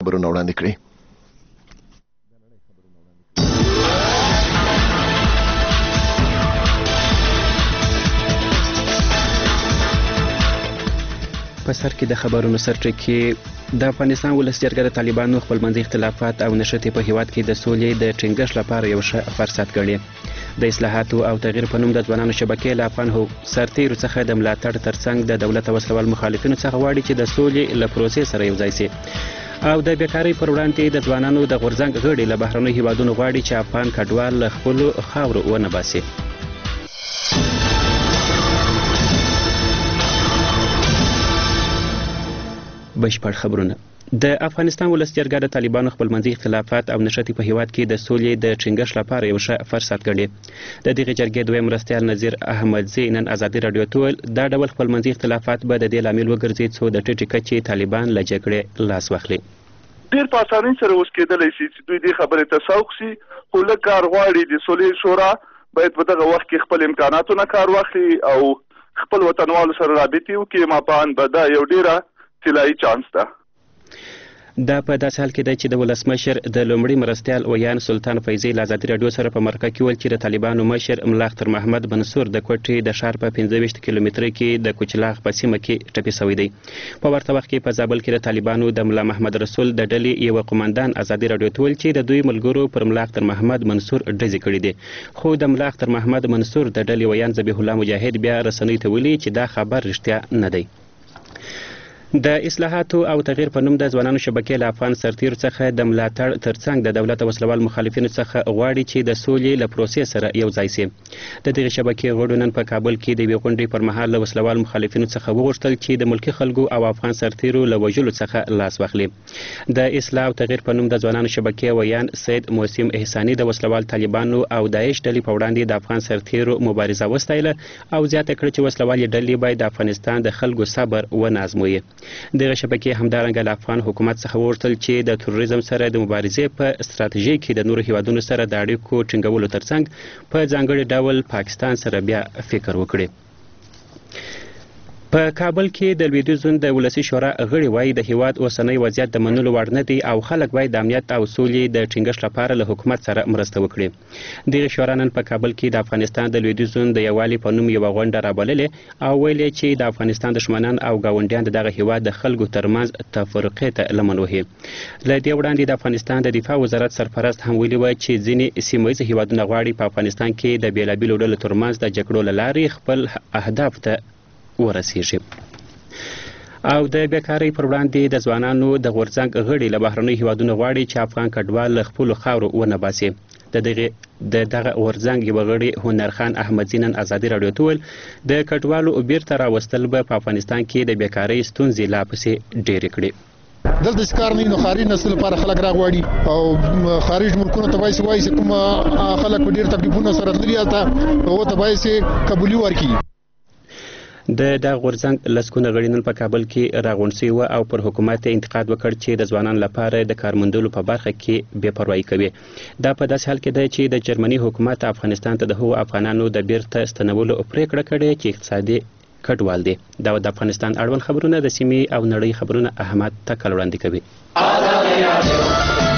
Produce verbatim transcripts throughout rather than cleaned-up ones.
خبرونه وړاندې کړي. په سر کې د خبرونو سرټکی د افغانستان ولس جرګه د طالبانو خپلمنځي اختلافات او نشټې په هیواد کې د سولې د ټینګښت لپاره یو ښه فرصت ګڼي. د اصلاحاتو او تغییر په نوم د ځوانانو شبکې له افغان سرتیرو څخه د ملاتړ ترڅنګ د دولت او وسلوال مخالفینو څخه غواړي چې د سولې له پروسې سره یوځای سي او د بیکارۍ پر وړاندې د ځوانانو د غورځنګ غړي له بهرنیو هیوادونو غواړي چې افغان کډوال له خپلو خاورو ونه باسي. بشپړ خبرونه. د افغانستان ولس جرګه د طالبانو خپلمنځي اختلافات او نشټې په هیواد کې د سولې د ټینګښت لپاره یو ښه فرصت ګڼي. د دغې جرګې دویم مرستیال نظیر احمدزي نن ازادي راډیو ته وویل دا ډول خپلمنځي اختلافات به د دې لامل وګرځي څو د ټیټې کچې طالبان له جګړې لاس واخلي. ډېر په اسانۍ سره اوس کېدلی شي چې دوی دې خبرې ته سوق شي، خو لږ کار غواړي. د سولې شورا باید په دغه وخت کې خپل امکاناتو نه کار واخلي او خپل وطنوالو سره رابطې وکړي. ماپان به دا یو ډېره طلایي چانس ده. دا په داسې حال کې ده چې د ولسمشر د لومړي مرستیال ویان سلطان فیضي له ازادي راډیو سره په مرکه کې ویل چې د طالبانو مشر ملا اختر محمد منصور د کوټې د ښار په پنځه ویشت کیلومتره کې د کوچلاغ په سیمه کې ټپي شوی دی. په ورته وخت کې په زابل کې د طالبانو د ملا محمد رسول د ډلې یوه قومندان ازادي راډیو ته ویل چې د دوی ملګرو پر ملا اختر محمد منصور ډزې کړي دي، خو د ملا اختر محمد منصور د ډلې ویان ذبیح الله مجاهد بیا رسنیو ته ویلي چې دا خبر رښتیا نه دی. د اصلاحاتو او تغییر په نوم د ځوانانو شبکې له افغان سرتیرو څخه د ملاتړ ترڅنګ د دولت او وسلوال مخالفینو څخه غواړي چې د سولې له پروسې سره یوځای سي. د دغې شبکې غړو نن په کابل کې د یوې غونډې پر مهال له وسلوال مخالفینو څخه وغوښتل چې د ملکي خلکو او افغان سرتیرو له وژلو څخه لاس واخلي. د اصلاح او تغییر په نوم د ځوانانو شبکې ویان سید موسیم احساني د وسلوال طالبانو او داعش ډلې په وړاندې د افغان سرتیرو مبارزه وستایله او زیاته کړه چې وسلوالې ډلې باید د افغانستان د خلکو صبر ونه ازموي. دغه شبکې کې همدارنګه له افغان حکومت څخه وغوښتل چې د تروریزم سره د مبارزې په ستراتیژۍ کې د نورو هیوادونو سره د اړیکو ټینګولو ترڅنګ په ځانګړي ډول پاکستان سره بیا فکر وکړي. په کابل کې د لویدیځ زون د ولسي شورا غړي وایي د هیواد اوسنی وضعیت د منلو وړ نه دی او خلک باید د امنیت او سولې د ټینګښت لپاره له حکومت سره مرسته وکړي. دغه شورا نن په کابل کې د افغانستان د لویدیځ زون د یووالي په نوم یوه غونډه رابللې او ویلې چې د افغانستان دښمنان او ګاونډیان د دغه هیواد د خلکو ترمنځ تفرقې ته لمن وهي. له دې وړاندې د افغانستان د دفاع وزارت سرپرست هم ویلي وه چې ځینې سیمه ییز هیوادونه غواړي په افغانستان کې د بېلابېلو ډلو ترمنځ د جګړو له لارې خپل اهداف ته ورسیږي. او د بیکارۍ پر وړاندې د ځوانانو د غورځنګ غړي له بهرنیو هیوادونو غواړي چې افغان کډوال له خپلو خاورو ونه باسي. د دغه غورځنګ یوه غړي هنرخان احمدزي نن ازادي راډیو ته ویل د کډوالو بیرته راوستل به په افغانستان کې د بیکارۍ ستونزې لا پسې ډېرې کړي. دلته چې کار نه وي نو ښاري نسل لپاره خلک راغواړي او خارج ملکونو ته باید چې وایي چې کوم خلک په ډېر تکلیفونو سره تللي هلته هغو ته باید چې قبولي ورکړي. د دغه غورځنګ لسګونه غړي نن په کابل کې راغونډ شوي وو او پر حکومت یې انتقاد وکړ چې د ځوانانو لپاره د کار موندلو په برخه کې بې پروایي کوي. دا په داسې حال کې ده چې د جرمني حکومت افغانستان ته د هغو افغانانو د بیرته ستنولو پرېکړه کړې چې اقتصادي کډوال دي. دا د افغانستان اړوند خبرونه د سیمې او نړۍ خبرونه احمد تکل وړاندې کوي.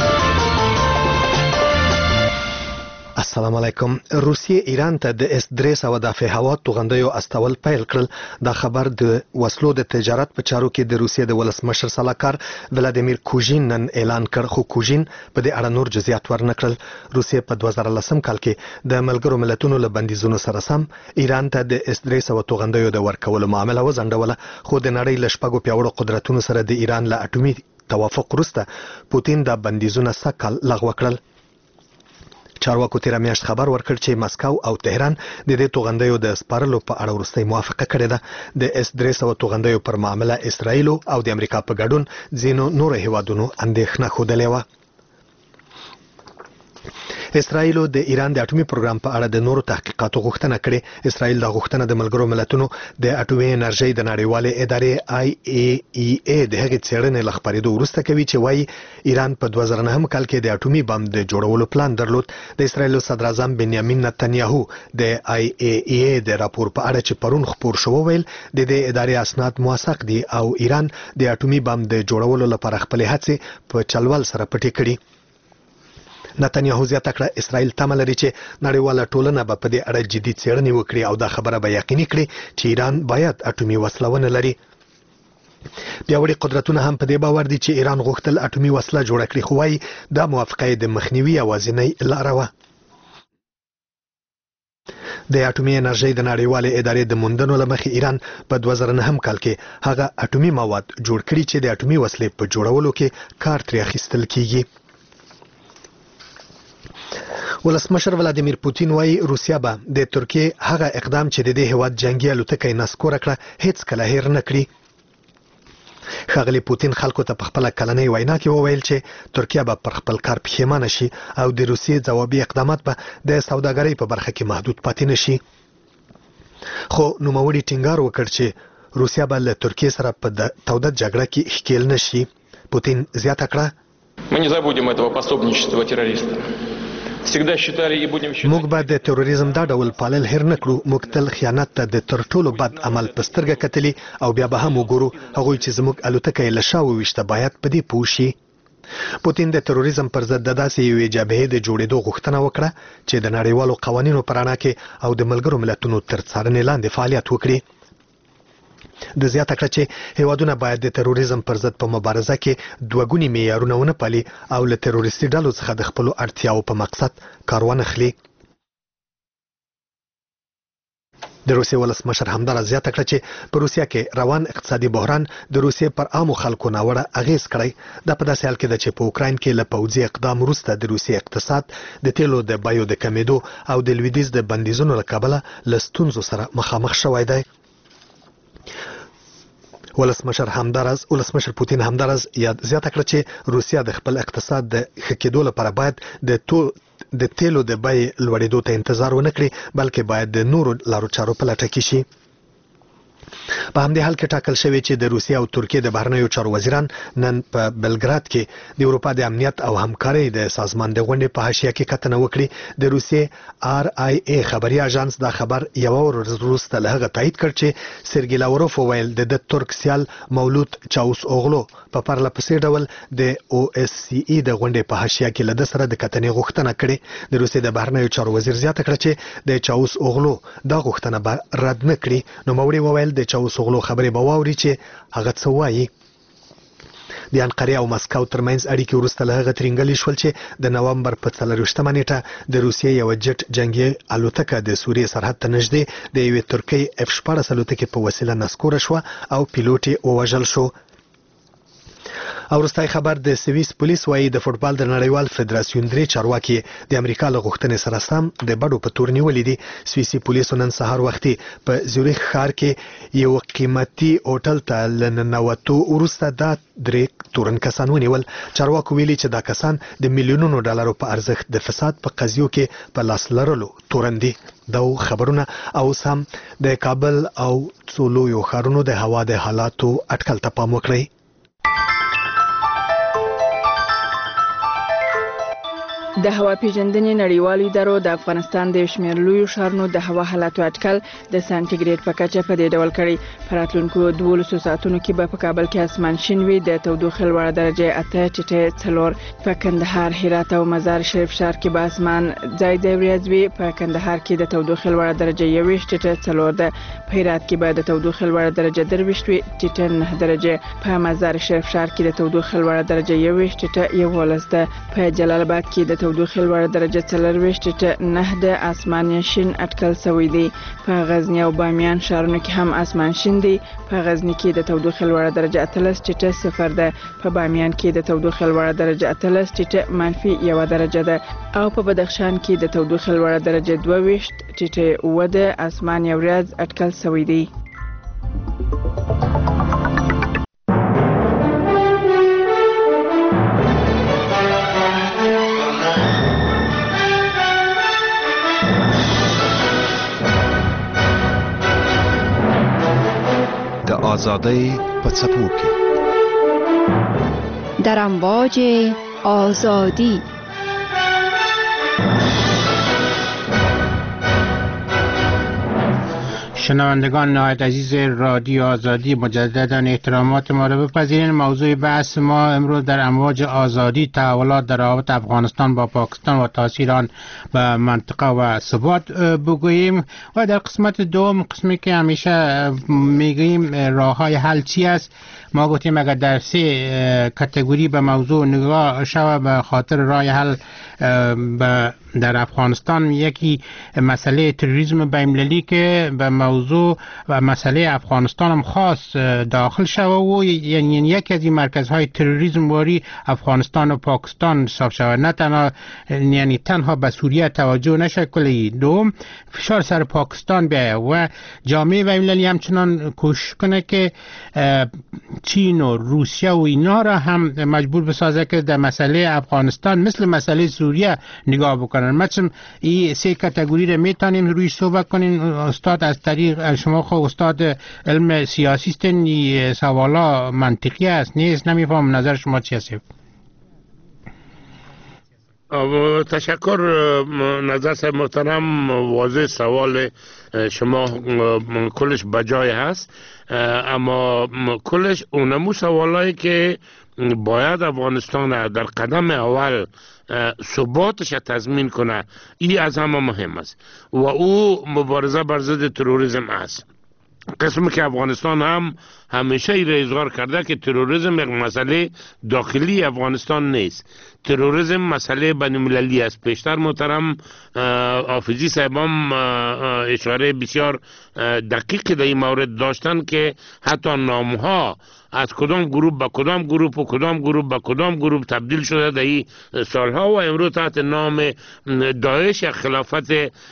السلام علیکم. روسیې ایران ته د اس درې سوه دافع هوا توغندیو استول پیل کړل. دا خبر د وسلو د تجارت په چارو کې د روسیې د ولسمشر سلاکار ولادیمیر کوژین نن اعلان کړ، خو کوژین په دې اړه نور جزئیات ورنکړل. روسیې په دوه زره لسم کال کې د ملګرو ملتونو له بندیزونو سره سم ایران ته د اس درې سوه توغندیو د ورکولو معامله وځنډوله، خو د نړۍ له شپږو پیاوړو قدرتونو سره د ایران له اټومي توافق وروسته پوتین دا بندیزونه سږ کال لغوه کړل. چارواکو تیره میاشت خبر ورکړ چې مسکو او تهران د دې توغندیو د سپارلو په اړه وروستۍ موافقه کړې ده. د اس درې سوه توغندیو پر معامله اسرائیل او د امریکا په ګډون ځینو نورو هیوادونو اندېښنه ښودلې وه. اسرایل د ایران د اټومي پروګرام په اړه د نورو تحقیقاتو غوښتنه کړې. اسرایل د غوښتنه د ملګرو ملتونو د اټومي انرژي د نړیوالې ادارې آی ای ای ای د هغې څېړنې له خپرېدو وروسته کوي چې وایي ایران په دوه زره نهم کال کې د اټومي بم د جوړولو پلان درلود. د اسرایل صدر اعظم بنیامین نتنیاهو د آی ای ای ای د راپور په اړه چې پرون خپور شو ویل د دې ادارې اسناد موثق دي او ایران د اټومي بم د جوړولو لپاره خپل هڅې په چلول سره پټې کړي. نتنیاهو زیاته کړه اسرایل تمه لري چې نړیواله ټولنه به په دې اړه جدي څېړنې وکړي او دا خبره به یقیني کړي چې ایران باید اټومي وسله ونه لري. پیاوړي قدرتونه هم په دې باور دي چې ایران غوښتل اټومي وسله جوړه کړي خو وايي دا موافقه د مخنیوي یوازینۍ لاره وه. د اټومي انرژي د نړیوالې ادارې د موندنو له مخې ایران په دوه زره نهم کال کې هغه اټومي مواد جوړ کړي چې د اټومي وسلې په جوړولو کې کار ترې اخیستل کیږي. ولسمشر ولادیمیر پوتین وایي روسیا به د ترکیې هغه اقدام چې د دې هیواد جنگي الوتکې نسکوره کړه هیڅ کله هیر نه کړي. ښاغلي پوتین خلکو ته په خپله کلنۍ وینا کې وویل چې ترکیه به پر خپل کار پښیمانه شي او د روسیې ځوابي اقدامات به د سوداګرۍ په برخه کې محدود پاتې نه شي. خو نوموړي ټینګار وکړ چې روسیا به له ترکیې سره په توده جګړه کې ښکیل نه شي. پوتین زیاته کړه Мы не забудем этого пособничества террористам. موږ به د تروریزم دا ډول پالل هیر نه کړو. موږ تل خیانت ته د تر ټولو بد عمل په سترګه کتلي او بیا به هم وګورو. هغوی چې زموږ الوتکه یې له شا وویشته باید په دې پوه شي. پوتین د تروریزم پر ضد د داسې یوې جبهې د جوړېدو غوښتنه وکړه چې د نړیوالو قوانینو په رڼا کې او د ملګرو ملتونو تر څارنې لاندې فعالیت وکړي. د زیاته کړه چې هیوادونه باید د تروریزم پر ضد په مبارزه کې دوه ګوني معیارونه ونه پالي او له تروریستي ډلو څخه د خپلو اړتیاو په مقصد کار ونه اخلي. د روسیې ولسمشر همداراز زیاته کړه چې په روسیه کې روان اقتصادي بحران د روسیې پر عامو خلکو ناوړه اغیز کړی. دا په داسې حال کې ده چې په اوکراین کې له پوځي اقدام وروسته د روسیې اقتصاد د تیلو د بیو د کمیدو او د لویدیځ د بندیزونو له کبله له ستونزو سره مخامخ شوی دی. ولسمشر همداراز ولسمشر پوتین همداراز یاد زیاته کړه چې روسیا د خپل اقتصاد د ښه کېدو لپاره باید د تو د تیلو د بیې لوړېدو ته انتظار ونه کړي بلکې باید د نورو لارو چارو په لټه کې شي. په همدې حال کې ټاکل شوی چې د روسیې او ترکیې د بهرنیو چارو وزیران نن په بلګراد کې د اروپا د امنیت او همکارۍ د سازمان د غونډې په حاشیه کې کتنه وکړي. د روسیې آر آی ای خبري اژانس دا خبر یوه ورځ وروسته له هغه تایید کړ چې سرګي لاوروف وویل د د ترک سیال مولود چاوس اوغلو په پرله پسې ډول د او اس سی ای د غونډې په حاشیه کې له ده سره د کتنې غوښتنه کړې. د روسیې د بهرنیو چارو وزیر زیاته کړه چې د چاوس اوغلو دا غوښتنه به رد نه کړي. نوموړي وویل د چاوس اوغلو خبرې به واوري چې هغه څه وایي. د انقرې او مسکو ترمنځ اړیکې وروسته له هغه ترینګلې شول چې د نومبر په څلرویشتمه نیټه د روسیې یوه جټ جنګي الوتکه د سوریې سرحد ته نږدې د یوې ترکۍ اف شپاړس الوتکې په وسیله نسکوره شوه او پیلوټ یې ووژل شو. او وروستی خبر د سویس پولیس وایي د فوټبال د نړیوال فدراسیون درې چارواکي د امریکا له غوښتنې سره سم د بډو په تور نیولي دي. سویسي پولیسو نن سهار وختي په زیوریخ ښار کې یو قیمتي هوټل ته له ننوتو وروسته دا درې تورن کسان ونیول. چارواکو ویلي چې دا کسان د میلیونونو ډالرو په ارزښت د فساد په قضیو کې په لاس لرلو تورن دي. دا خبرونه اوس هم د کابل او څو لویو ښارونو د هوا د حالاتو اټکل ته پام وکړئ. د هوا پیژندنې نړیوالو ادارو د افغانستان د شمېر لویو ښارونو د هوا حالاتو اټکل د سانټیګریډ په کچه په دې ډول کړی. په راتلونکو دولسو ساعتونو کې به په کابل کې اسمان شین وي، د تودوخې لوړه درجه اته ټیټه څلور. په کندهار، هرات او مزار شریف ښار کې به اسمان ځای ځای وریځ وي. په کندهار کې د تودوخې لوړه درجه یوویشت ټیټه څلور ده. په هرات کې به د تودوخې لوړه درجه درویشت وي ټیټه نهه درجه. په مزار شریف ښار کې د تودوخې لوړه درجه یوویشت ټیټه یولس ده. په جلال آباد کې د تودوخې لوړه درجه څلرویشت ټیټه نهه ده. اسمان شین اټکل شوی دی. په غزنی او بامیان ښارونو کې هم اسمان شین دی. په غزنی کې د تودوخې لوړه درجه اتلس ټیټه صفر ده. په بامیان کې د تودوخې لوړه درجه اتلس ټیټه منفي یوه درجه ده. او په بدخشان کې د تودوخې لوړه درجه دوه ویشت ټیټه اووه ده. اسمان یو ورځ اټکل شوی دی. آزادی په څپو کې در امواج آزادی. شنوندگان نهایت عزیز رادیو آزادی، مجددا احترامات ما را بپذیرید. موضوع بحث ما امروز در امواج آزادی تحولات در رابط افغانستان با پاکستان و تاثیر آن به منطقه و ثبات بگوییم و در قسمت دوم، قسمی که همیشه میگوییم راههای حل چی است، ما گفتیم اگر در سه کاتگوری به موضوع نگاه شود به خاطر راه حل در افغانستان، یکی مسئله تروریسم بین‌المللی که به موضوع و مسئله افغانستان هم خاص داخل شود و یعنی یکی از این مرکزهای تروریسم واری افغانستان و پاکستان حساب شود، نه تنها یعنی تنها به سوریه توجه نشه کلی. دوم، فشار سر پاکستان بیاید و جامعه بین‌المللی همچنان کوشش کنه که چین و روسیه و اینا را هم مجبور بسازه که در مسئله افغانستان مثل مسئله سوریه نگاه بکنن. مثلا این سه کاتگوری را میتونیم روی صحبت کنین. استاد از طریق شما خو استاد علم سیاسی هستین، این سوالا منطقی است نیست؟ نمیفهم نظر شما چی است؟ تشکر نظر صاحب محترم. واضح سوال شما کلش بجای هست، اما کلش اونمو سوالایی که باید افغانستان در قدم اول ثباتش تضمین کنه، این از همه مهم است و او مبارزه بر ضد تروریسم است. قسمی که افغانستان هم همیشه ای اظهار کرده که تروریسم یک مسئله داخلی افغانستان نیست، تروریسم مسئله بین‌المللی است. پیشتر محترم حافظی صاحب هم اشاره بسیار دقیق در این مورد داشتن که حتی نامها از کدام گروه به کدام گروه و کدام گروه به کدام گروه تبدیل شده در این سالها و امروز تحت نام داعش خلافت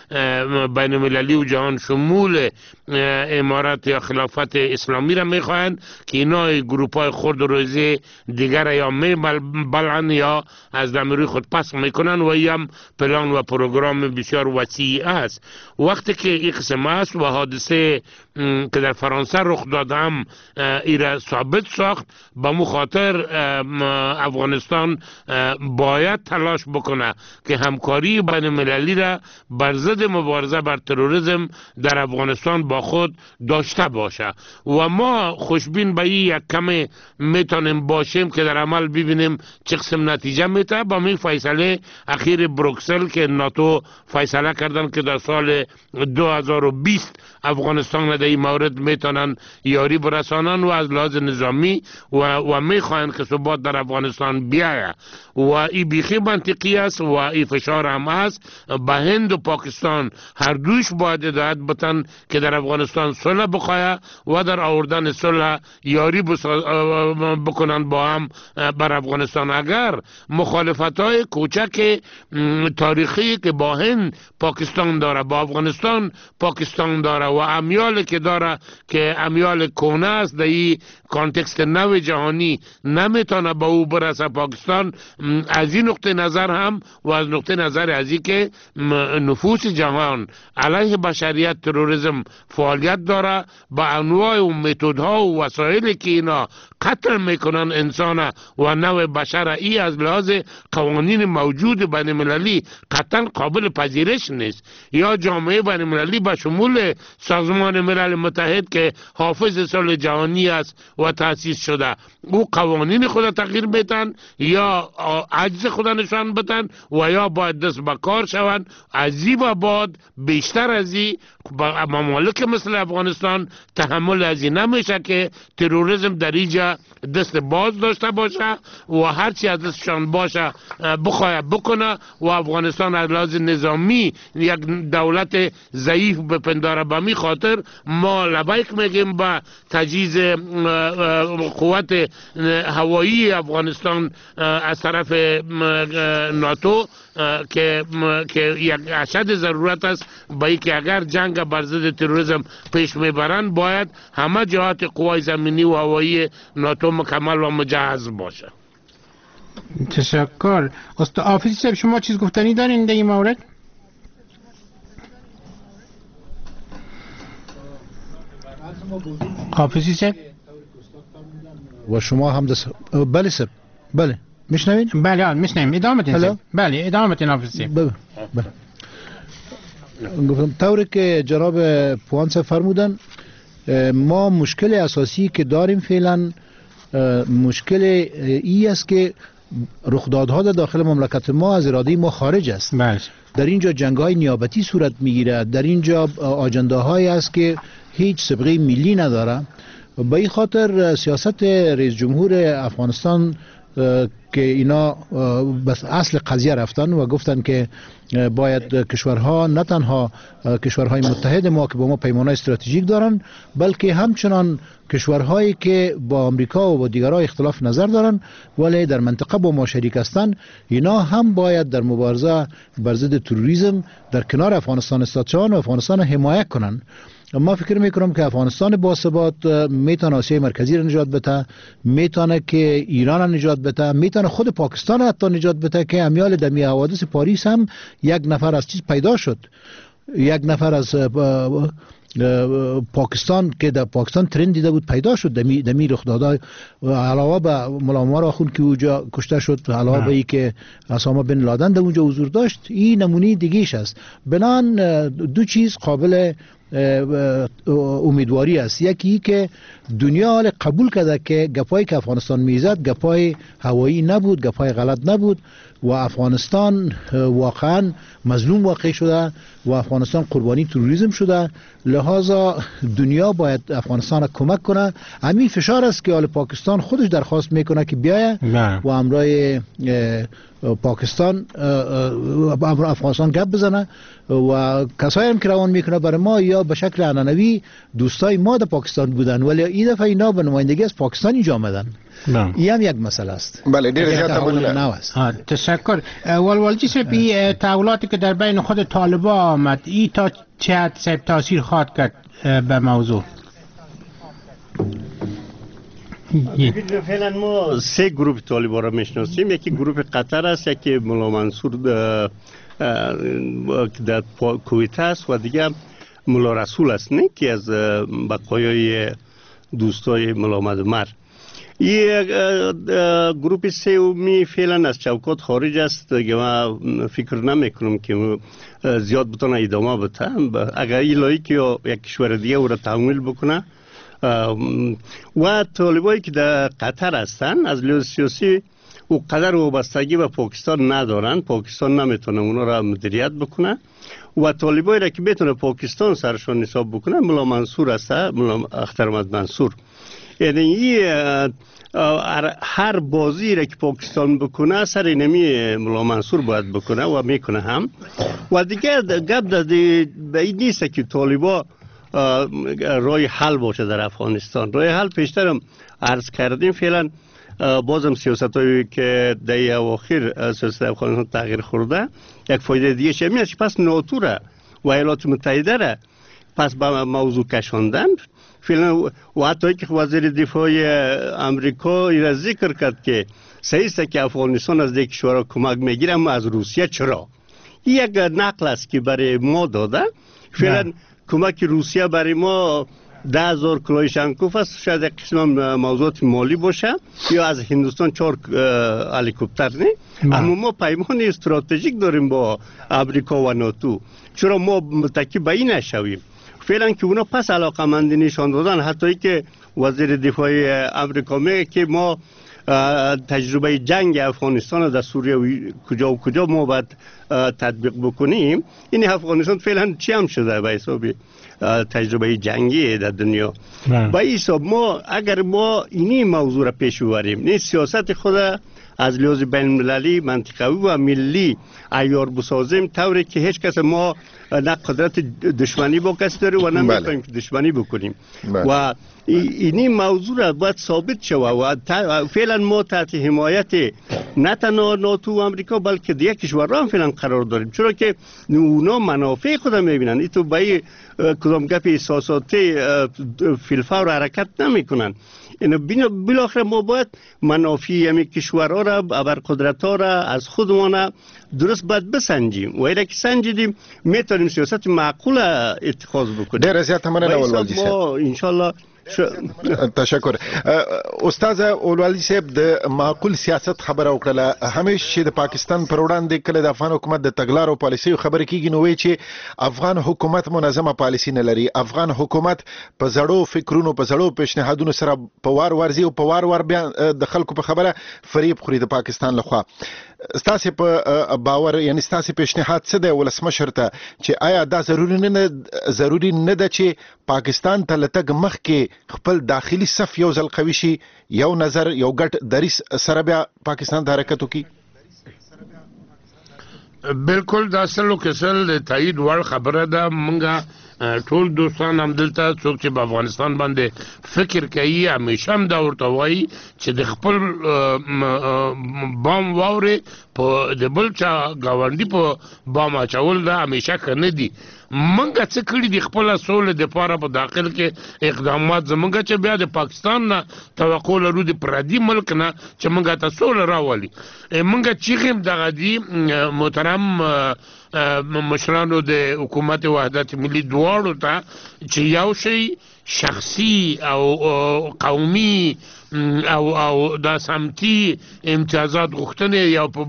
بین المللی و جهان شمول امارات یا خلافت اسلامی را میخواهند که اینا گروپ های خرد و روزی دیگر یا میبلعن یا از دمروی خود پس میکنن و این پلان و پروگرام بسیار وسیع است. وقتی که این قسم است و حادثه که در فرانسه رخ داد هم ایره ثابت ساخت، به مخاطر افغانستان باید تلاش بکنه که همکاری بین المللی را بر ضد مبارزه بر تروریسم در افغانستان با خود داشته باشه و ما خوشبین به این یک کمی میتونیم باشیم که در عمل ببینیم چه قسم نتیجه میده. با می فیصله اخیر بروکسل که ناتو فیصله کردن که در سال دو هزار و بیست افغانستان در این مورد میتونن یاری برسانن و از لحاظ نظامی و, و میخواین که ثبات در افغانستان بیاید و این بیخی منطقی است و این فشار هم است. به هند و پاکستان هر دوش باید هدایت بتن که در افغانستان صلح بخواهد و در آوردن صلح یاری بکنن با هم بر افغانستان. اگر مخالفت های کوچک تاریخی که با هند پاکستان داره، با افغانستان پاکستان داره و امیال که داره که امیال کهنه است، در این کانتکست نو جهانی نمیتونه به او برسه پاکستان. از این نقطه نظر هم و از نقطه نظر از این که نفوس جهان علیه بشریت تروریسم فعالیت داره، با انواع و متدها و وسایلی که اینا قتل میکنن انسان و نوع بشر، ای از لحاظ قوانین موجود بین المللی قطعا قابل پذیرش نیست. یا جامعه بین المللی به شمول سازمان ملل متحد که حافظ صلح جهانی است و تأسیس شده، او قوانین خود تغییر بدن یا عجز خود نشان بدن و یا باید دست به کار شوند. از این و بعد بیشتر از این ممالک مثل افغانستان تحمل از این نمیشه که تروریسم در اینجا دست باز داشته باشه و هرچی از دستشان باشه بخواه بکنه و افغانستان از لحاظ نظامی یک دولت ضعیف بپنداره. به می خاطر ما لبیک میگیم به تجهیز قوت هوایی افغانستان از طرف ناتو که که یک اشد ضرورت است با اینکه اگر جنگ بر ضد تروریسم پیش میبرند باید همه جهات قوای زمینی و هوایی ناتو مکمل و مجهز باشه. تشکر. استاد حافظی صاحب شما چیز گفتنی دارین در این مورد؟ حافظی صاحب و شما هم دست... بله سر بله میشنوین؟ بله آن میشنویم ادامه بدین. بله ادامه بدین آفیسی. بله بله گفتم طوری که جناب پوانس فرمودن ما مشکل اساسی که داریم فعلا مشکل ای است که رخدادها در داخل مملکت ما از اراده ما خارج است. بله. در اینجا جنگ‌های نیابتی صورت میگیره، در اینجا آجنده‌هایی است که هیچ سابقه ملی نداره. به این خاطر سیاست رئیس جمهور افغانستان که اینا بس اصل قضیه رفتن و گفتن که باید کشورها نه تنها کشورهای متحد ما که با ما پیمانه استراتژیک دارن بلکه همچنان کشورهایی که با آمریکا و با دیگرها اختلاف نظر دارن ولی در منطقه با ما شریک هستند اینا هم باید در مبارزه بر ضد تروریسم در کنار افغانستان استادشان و افغانستان حمایت کنن. ما فکر میکنم که افغانستان با ثبات میتونه آسیای مرکزی را نجات بده، میتونه که ایران را نجات بده، میتونه خود پاکستان را حتی نجات بده که امیال دمی حوادث پاریس هم یک نفر از چیز پیدا شد، یک نفر از پاکستان که در پاکستان ترند دیده بود پیدا شد دمی دمی رخ داده علاوه به مولا عمر آخون که اونجا کشته شد علاوه به ای که اسامه بن لادن در اونجا حضور داشت. این نمونه دیگه‌اش است. بنان دو چیز قابل امیدواری است. یکی که دنیا حال قبول کرده که گپایی که افغانستان میزد گپای هوایی نبود، گپای غلط نبود و افغانستان واقعا مظلوم واقع شده و افغانستان قربانی تروریسم شده. لحاظا دنیا باید افغانستان را کمک کنه. همین فشار است که حال پاکستان خودش درخواست میکنه که بیایه و امرای پاکستان افغانستان گپ بزنه و کسایی هم که روان میکنه برای ما یا به شکل عنعنوی دوستای ما در پاکستان بودن ولی این دفعه اینا به نمایندگی از پاکستان اینجا آمدن. این هم یک مسئله است. بله دیر زیاد تمام. تشکر. ولولجی سپی تحولاتی که در بین خود طالبان آمد ای تا چه حد تاثیر خواهد کرد به موضوع؟ فعلا ما سه گروه طالبان را میشناسیم. یکی گروه قطر است، یکی مولا منصور در کویت است و دیگه مولا رسول است نه که از بقایای دوستای مولا مدمر. این گروه سومی فعلا از چوکات خارج است که ما فکر نمی کنم که زیاد بتونه ادامه بده. اگر این لایق یا یک کشور دیگه او را تحمیل بکنه و طالبایی که در قطر هستن از لحاظ سیاسی او قدر وابستگی به پاکستان ندارن، پاکستان نمیتونه اونا را مدیریت بکنه و طالبایی را که میتونه پاکستان سرشون حساب بکنه مولا منصور است، مولا اخترمد منصور. یعنی هر بازی را که پاکستان بکنه سر نمی مولا منصور باید بکنه و میکنه هم. و دیگه گپ در به این نیست که طالبا رای حل باشه در افغانستان. رای حل پیشترم عرض کردیم. فعلا بازم سیاست هایی که در اواخر سیاست افغانستان تغییر خورده یک فایده دیگه چه میاد پس ناتو را و ایالات متحده را پس به موضوع کشاندن. فعلا و حتی که وزیر دفاع امریکا را ذکر کرد که صحیح است که افغانستان از دیگه کشورها کمک میگیره اما از روسیه چرا؟ یک نقل است که برای ما داده. فعلا کمک روسیه برای ما ده هزار کلاشنکوف است، شاید یک قسم موضوعات مالی باشه یا از هندوستان چهار هلیکوپتر نه. اما ما پیمان استراتژیک داریم با امریکا و ناتو، چرا ما متکی به این نشویم؟ فعلا که اونا پس علاقمندی نشان دادن. حتی که وزیر دفاع امریکا میگه که ما تجربه جنگ افغانستان در سوریه و کجا و کجا ما باید تطبیق بکنیم. این افغانستان فعلا چی هم شده به حساب تجربه جنگی در دنیا. به حساب ما اگر ما اینی موضوع را پیش ببریم، نه سیاست خود از لحاظ بین المللی منطقوی و ملی عیار بسازیم طوری که هیچ کس ما نه قدرت دشمنی با کسی داره و نه میتونیم که دشمنی بکنیم. بله. و اینی موضوع را باید ثابت شود و فعلا ما تحت حمایت نه تنها ناتو و امریکا بلکه دیگه کشورها هم فعلا قرار داریم، چرا که اونا منافع خود میبینن. این تو به کدام گپ احساساتی فیلفور حرکت نمیکنن. اینو بالاخره ما باید منافع همین کشورها را ابرقدرت‌ها را از خودمان درست باید بسنجیم و اگه سنجیدیم میتونیم سیاست معقول اتخاذ بکنیم. در زیاد تمام ما ان شاء الله تشکر. استاد اولوالي صاحب د معقول سیاست خبره وکړه. همیش چې د پاکستان پر وړاندې کله د افغان حکومت د تګلارو پالیسي خبره کیږي نو وایي چې افغان حکومت منظمه پالیسي نه لري. افغان حکومت په زړو فکرونو په زړو پیشنهادونو سره په وار ورزي او په وار ور بیا د خلکو په خبره فریب خوري د پاکستان لخوا. ستاسو په باور یعنی ستاسو پیشنهاد څه دی ولسمشر ته چې آیا دا ضروري نه ضروري نه ده چې پاکستان ته لټګ مخ کې خپل داخلي صف یو ځل قوي شي یو نظر یو ګټ دریس سره بیا پاکستان ته حرکت وکړي؟ بالکل دا سلو کسل د تایید وړ خبره ده. مونږه ټول دوستان هم دلته څوک چې په افغانستان باندې فکر کوي همیشه هم دا ورته وایي چې د خپل بام واورې په د بل چا ګاونډي په بام اچول دا همیشه ښه نه دي. منګه څه کړي د خپل سولې دپاره په داخل کې اقدامات زمونږ چې بیا د پاکستان نه توقع لرو د پردي ملک نه چې منګه ته سوله راولي. منګه چیغې هم دغه دي محترم مشرانو د حکومت وحدت ملي دواړو ته چې یو شی شخصي او قومي او او دا سمتي امتیازات غوښتنې یو په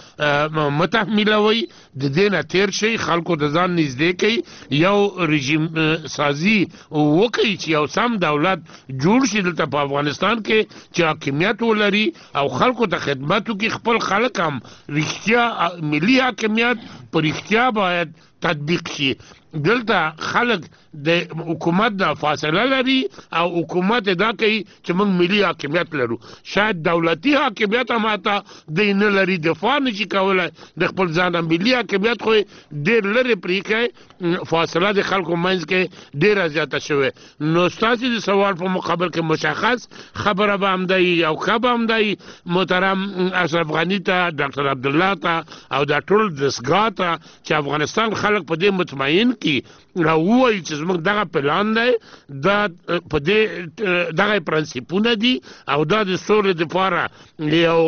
بل متحملوي د دې نه تیر شي خلکو د ځان نږدې کوي یو رژیم سازي وکړي چې یو سم دولت جوړ شي دلته په افغانستان کې چې حاکمیت ولري او خلکو ته خدمت وکړي. خپل خلک هم رښتیا ملي حاکمیت په رښتیا باید تطبیق شي. دلته خلک د حکومت د فاصله لري او حکومت دا کوي چې موږ ملي حاکمیت لرو. شاید دولتي حاکمیت هم حتی دی نه لري دفاع نشي کولی د خپل ځان. ملي حاکمیت خو ډېر لرې پرېښی فاصله د خلکو منځ کې ډېره زیاته شوې. نو ستاسې د سوال په مقابل کې مشخص خبره به همدا وي او ښه به همدا وي محترم اشرف غني ته ډاکټر عبدالله ته او دا ټول دستګاه ته چې افغانستان خلک په دې مطمئن کی او وایي چې زموږ دغه پلان دی دا په دې دغه پرنسپونه دي او دا د سولې دپاره یو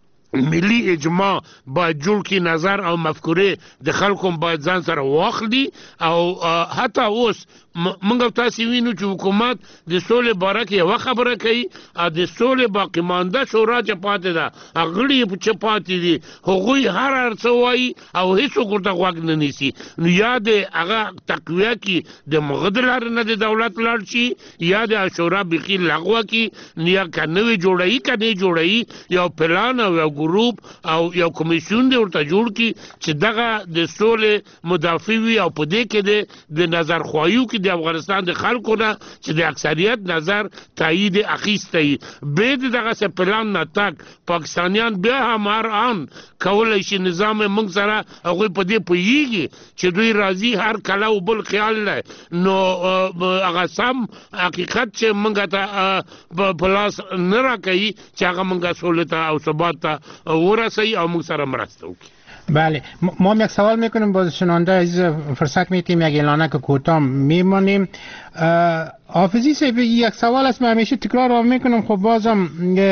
ملي اجماع باید جوړ کی نظر او مفکورې د خلکو باید ځان سره واخلي او حتی اوس موږ تاسو وینو چې حکومت د سولې باره کې یوه خبره کوي او د سولې باقي مانده شورا چې پاتې ده هغړي چې پاتې دي هغوی هر هر څه وایي او هېڅوک ورته غوږ نه نیسي. نو یا د هغه تقویه کړي د مغه د لارې نه د دولت لاړ شي یا د شورا بیخي لغوه کړي یا که نوې جوړوي که نه جوړوي یو پلان او یو ګروپ او یو کمیسیون دی ورته جوړ کړي چې دغه د سولې مدافع وي او په دې کې د نظر خواهیو کې د افغانستان د خلکو نه چې د اکثریت نظر تایید اخیستی به دغه څه پلان نه تک پاکستانیان بیا هم هر آن کولی شي نظام موږ سره هغوی په دې پوهیږي چې دوی راځي هر کله او بل خیال دی. نو هغه سم حقیقت چې موږ ته په لاس نه راکوي چې هغه موږ سولې ته او ثبات ته ورسوي او موږ سره مرسته وکړي. بله ما هم یک سوال میکنیم باز شنونده عزیز فرصت میتیم یک اعلانه که کوتاه میمانیم. حافظی صاحب یک سوال است من همیشه تکرار میکنم خب بازم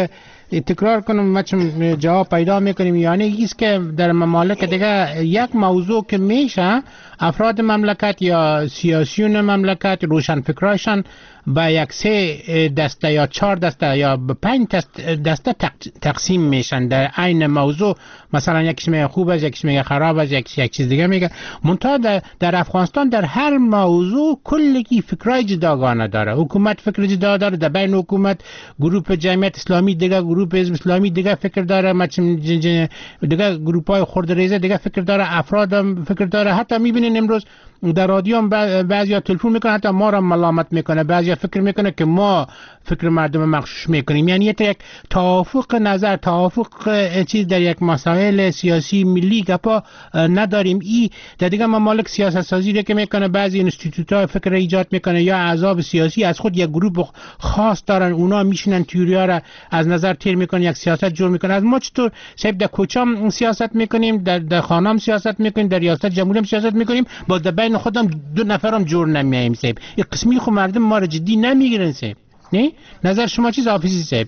تکرار کنم ما جواب پیدا میکنیم یعنی ایست که در ممالک دیگه یک موضوع که میشه افراد مملکت یا سیاسیون مملکت روشنفکرایشان با یک سه دسته یا چهار دسته یا پنج دسته تقسیم میشن در عین موضوع. مثلا یکیش میگه خوب است یکیش میگه خراب است یکیش یک چیز دیگه میگه. منتها در, در افغانستان در هر موضوع کلی فکرای جداگانه داره. حکومت فکر جدا داره در بین حکومت گروپ جمعیت اسلامی دیگه گروپ حزب اسلامی دیگه فکر داره دیگه گروپ های خردریزه دیگه فکر داره افراد هم فکر داره. حتی میبینین امروز در رادیو هم بعضیا تلفن میکنه حتی ما را ملامت میکنه بعضیا فکر میکنه که ما فکر مردم مغشوش میکنیم. یعنی یک توافق نظر توافق چیز در یک مسائل سیاسی ملی گپا نداریم. ای در دیگه ممالک سیاست سازی که میکنه بعضی انستیتوت ها فکر ایجاد میکنه یا احزاب سیاسی از خود یک گروه خاص دارن اونا میشینن تئوریا را از نظر تیر میکنن یک سیاست جور میکنن. از ما چطور صاحب در کوچام سیاست میکنیم در در خانم سیاست میکنیم در ریاست جمهوری هم سیاست میکنیم با در بین خودم دو نفرم جور نمیایم صاحب. این قسمی خو مردم ما را جدی نمیگیرن صاحب. نه نظر شما چیز حافظی صاحب؟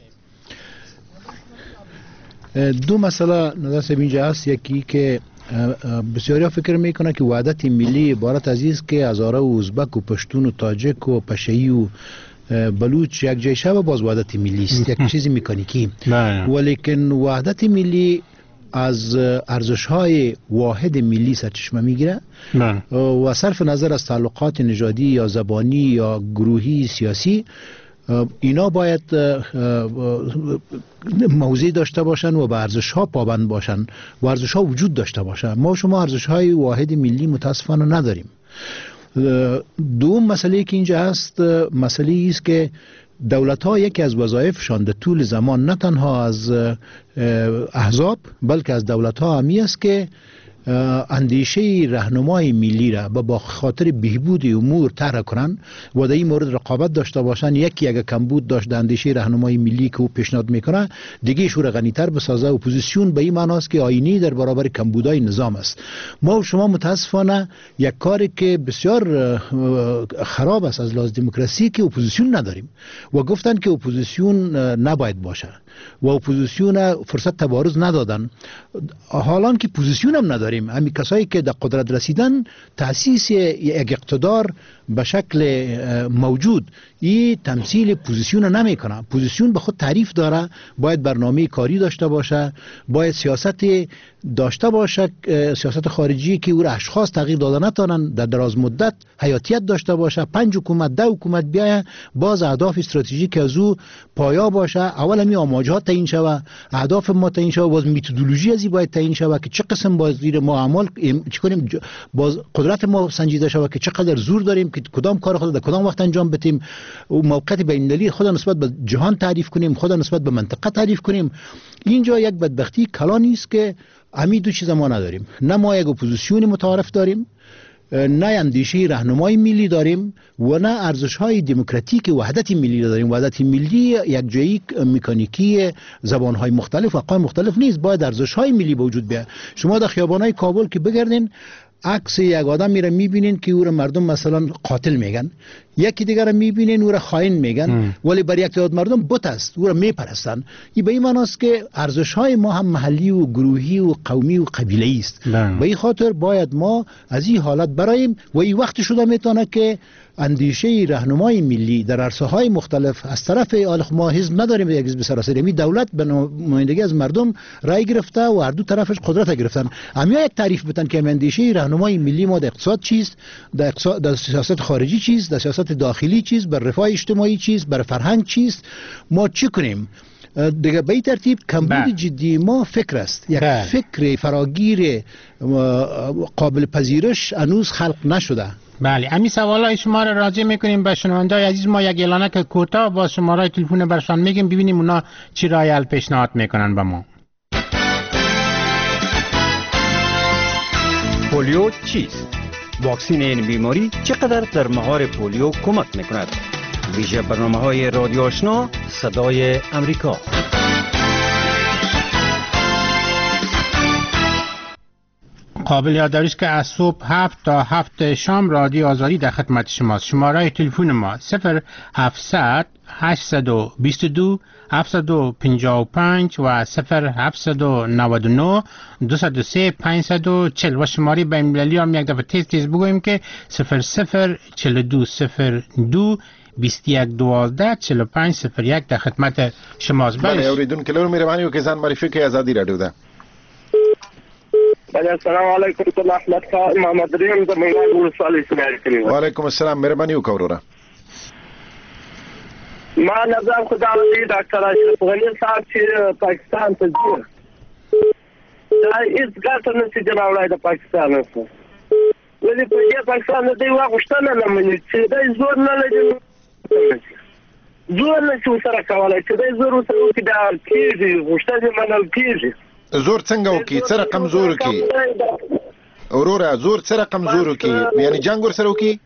دو مسئله نظر صاحب اینجا هست. یکی که بسیاری فکر میکنه که وحدت ملی عبارت از است که هزاره و ازبک و پشتون و تاجک و پشهی و بلوچ یک جای شب باز وحدت ملی است یک چیز مکانیکی ولیکن وحدت ملی از ارزش‌های واحد ملی سرچشمه میگیره و صرف نظر از تعلقات نژادی یا زبانی یا گروهی سیاسی اینا باید موضع داشته باشن و به ارزش‌ها پابند باشن و ارزش‌ها وجود داشته باشن. ما شما ارزش‌های واحد ملی متاسفانه نداریم. دوم مسئله که اینجا هست مسئله است که دولت ها یکی از وظایفشان در طول زمان نه تنها از احزاب بلکه از دولت ها همی است که اندیشه راهنمای ملی را با خاطر بهبود امور طرح کنن و در این مورد رقابت داشته باشن. یکی اگه کمبود داشت در اندیشه راهنمای ملی که او پیشنهاد میکنه دیگه شور غنی‌تر بسازه. اپوزیسیون به این معناست که آینی در برابر کمبودای نظام است. ما و شما متاسفانه یک کاری که بسیار خراب است از لحاظ دموکراسی که اپوزیسیون نداریم و گفتن که اپوزیسیون نباید باشه و اپوزیسیون فرصت تبارز ندادن. حالان که پوزیسیون هم نداریم. همین کسایی که در قدرت رسیدن تأسیس یک اقتدار به شکل موجود این تمثیل پوزیسیون نمی کنه. پوزیسیون به خود تعریف داره، باید برنامه کاری داشته باشه، باید سیاست داشته باشه، سیاست خارجی که او را اشخاص تغییر داده نتونن، در دراز مدت حیاتیت داشته باشه. پنج حکومت ده حکومت بیاین باز اهداف استراتژیک از او پایا باشه. اول می آماجات تعیین شوه، اهداف ما تعیین شوه، باز متدولوژی ازی باید تعیین شوه که چه قسم باز زیر ما عمل چی کنیم، باز قدرت ما سنجیده شوه که چقدر زور داریم که کدام کار خود در کدام وقت انجام بدیم، و موقعیت بین‌المللی خود نسبت به جهان تعریف کنیم، خود نسبت به منطقه تعریف کنیم. اینجا یک بدبختی کلانی است که همین دو چیز ما نداریم. نه ما یک اپوزیسیون متعارف داریم، نه اندیشه راهنمای ملی داریم و نه ارزش‌های دموکراتیک وحدت ملی داریم. وحدت ملی یک جایی مکانیکی زبان‌های مختلف و اقوام مختلف نیست، باید ارزش‌های ملی به وجود بیاد. شما در خیابان‌های کابل که بگردین عکس یک آدم میره میبینین که او را مردم مثلا قاتل میگن، یکی دیگر را میبینین او را خائن میگن، ولی برای یک تعداد مردم بت است، او را میپرستن. این به این معنی است که ارزش‌های ما هم محلی و گروهی و قومی و قبیله‌ای است. به این خاطر باید ما از این حالت برایم و این وقت شده میتونه که اندیشه راهنمای ملی در عرصه‌های مختلف از طرف ما حزب نداریم، یک حزب سراسری می دولت به نمایندگی از مردم رای گرفته و هر دو طرفش قدرت گرفتن. همیا یک تعریف بدن که اندیشه راهنمای ملی ما در اقتصاد چیست، در اقتصاد در سیاست خارجی چیست، در سیاست داخلی چیست، بر رفاه اجتماعی چیست، بر فرهنگ چیست، ما چی کنیم. دیگه به این ترتیب کمبود جدی ما فکر است، یک ده. فکر فراگیر قابل پذیرش هنوز خلق نشده. بله، همین سوالای شما را راجع میکنیم به شنونده‌های عزیز. ما یک اعلانه که کوتاه با شماره تلفن برشان میگیم ببینیم اونا چی رای حل پیشنهاد میکنن به ما. پولیو چیست؟ واکسن این بیماری چقدر در مهار پولیو کمک میکند؟ ویژه برنامه‌های رادیو آشنا صدای امریکا. قابل یادداشت است که از صبح هفت تا هفت شام رادیو آزادی در خدمت شماست. شماره تلفن ما صفر هفتصد هشتصد و بیست و دو هفتصد و پنجاه و پنج و صفر هفتصد و نود و نه دویست و سه پانصد و چهل و شماره بین‌المللی هم یک دفعه تیز تیز بگوییم که صفر صفر چهل و دو صفر دو بیست و یک دوازده چهل و پنج صفر یک در خدمت شماست. بله اوریدونکو لور مهرباني وکړئ ځان معرفي کړئ آزادي رادیو ده. بله السلام علیکم ورحمۃ احمد خان محمد ریم د منګل ولسوالۍ څخه کړی و. وعلیکم السلام مهرباني وکړه وروره. ما نظام خدای ډاکټر اشرف غنی صاحب چې پاکستان ته ځي دا هیڅ ګټه نه شي جوړولای د پاکستان سره. ولې په دې پاکستان د یو غوښتنه نه مني چې د زور نه لري، زور نه څه سره کولای چې د زور سره کې دا کیږي غوښتنه منل کیږي. زور څنګه وکي؟ څه رقم زور وکي؟ وروره زور څه رقم زور وکي؟ یعنی جنگ ورسره وکي؟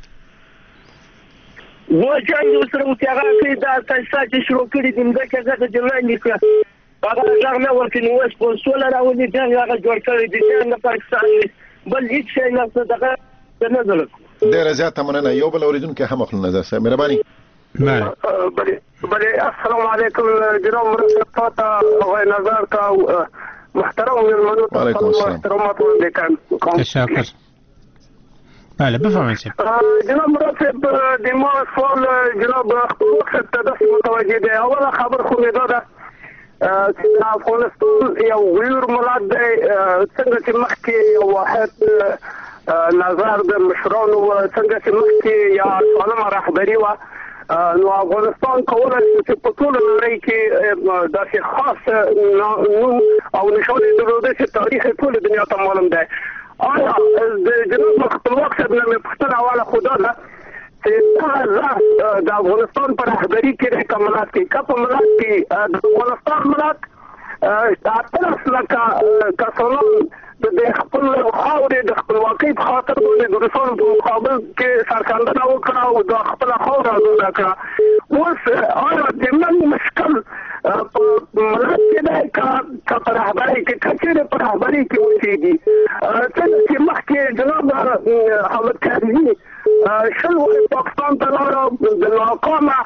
و جنگ ورسره وکي هغه کې دا تاسو چې شروع کړی دي دا کې هغه جنان نکړه هغه ځان نه ورکې نو اوس په سوله راولي جنگ هغه جوړ کړی دي د پاکستان بل هیڅ شی نه څه دغه نه زلک. ډېره زیاته مننه. یو بل اوریدونکو هم خپل نظر سره مهرباني. بله بله السلام علیکم جناب مرتضی تا نظر کا محترم وعلیکم السلام محترمات ولیکن تشکر. بله بفرمایید جناب مراد صاحب د ما سوال جناب خپلواک صاحب ته داسې متوجه دی. اوله خبر خو مې دا ده چې افغانستان یو غیر ملت دی، څنګه چې مخکې یو واحد نظر د مشرانو څنګه چې مخکې یا سالمه رهبري وه، نو افغانستان کولی شي چې په ټوله نړۍ کې داسې خاص نوم او نشان یې درلوده چې تاریخ یې ټولې دنیا ته معلوم دی. آیا د جناب خپلواک صاحب نه مې پوښتنه اوله خو دا ده چې دغه لاس د افغانستان په رهبري کې دی که ملت کې که په ملت کې د افغانستان ملت اتلس لکه کسانان د خپل خاورې د خپلواکۍ په خاطر باندې د روسانو په مقابل کې سرښندنه وکړه او د خپله خاوره ازاده کړه. اوس آیا د نن مشکل په ملت کې دی که په رهبرۍ کې که چېرې په رهبرۍ کې اوسېږي؟ څنګه چې مخکې جناب حامد کرزي شل وخت پاکستان ته لاړه، د ناکامه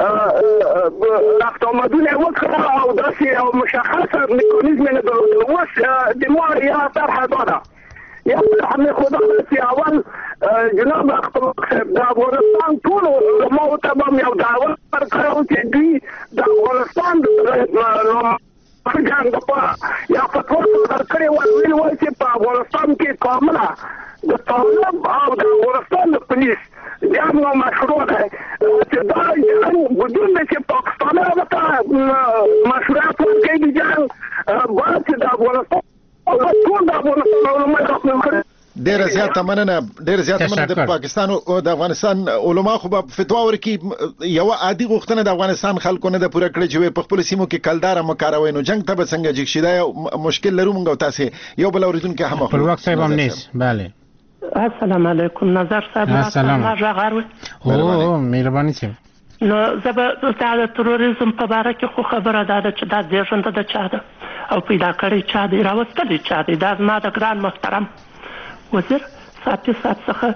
رفت آمدونه یې وکړه او داسې یو مشخصه میکانیزم یې نه درلود. اوس د ما یا طرحه دا ده یا طرحه مې خو دا ده چې اول جناب خپلواک صاحب د افغانستان ټولو علماو ته به یو دعوت ورکړی و چې دوی د افغانستان د جنګ دپاره یا فتوا صدر کړې وه، ویلي وایي چې په افغانستان کې کامله د طالب او د افغانستان د پولیس جنګ نو مشروع دی، چې دا جنګ وجود دی چې پاکستانیانو ته مشروعیت ورکوي د جنګ باید چې د افغانستان ټول د افغانستان علما خپل کړي. ډیره زیاته مننه ډیره زیاته مننه. د پاکستان او د افغانستان علما خو به فتوا ورکړي. یو عادي غوښتنه د افغانستان خلکو نه ده پوره کړې چې په خپل سیمو کې کلدار مه کاروئ، نو جنګ ته به څنګه جګ شي؟ دا یو مشکل لرو موږ او تاسې. یو بل اورېدونکی هم خپلواک صاحب هم نیست. بله السلام علیکم. نظر صاحب السلام. اوه مهرباني صاحب. نو زه به دلته د تروریزم په باره کې خو خبره دا ده چې دا زېږنده د چا ده او پیدا کړی چا دی، راوستلی چا دی. دا زما د ګران محترم وزیر صافي صاحب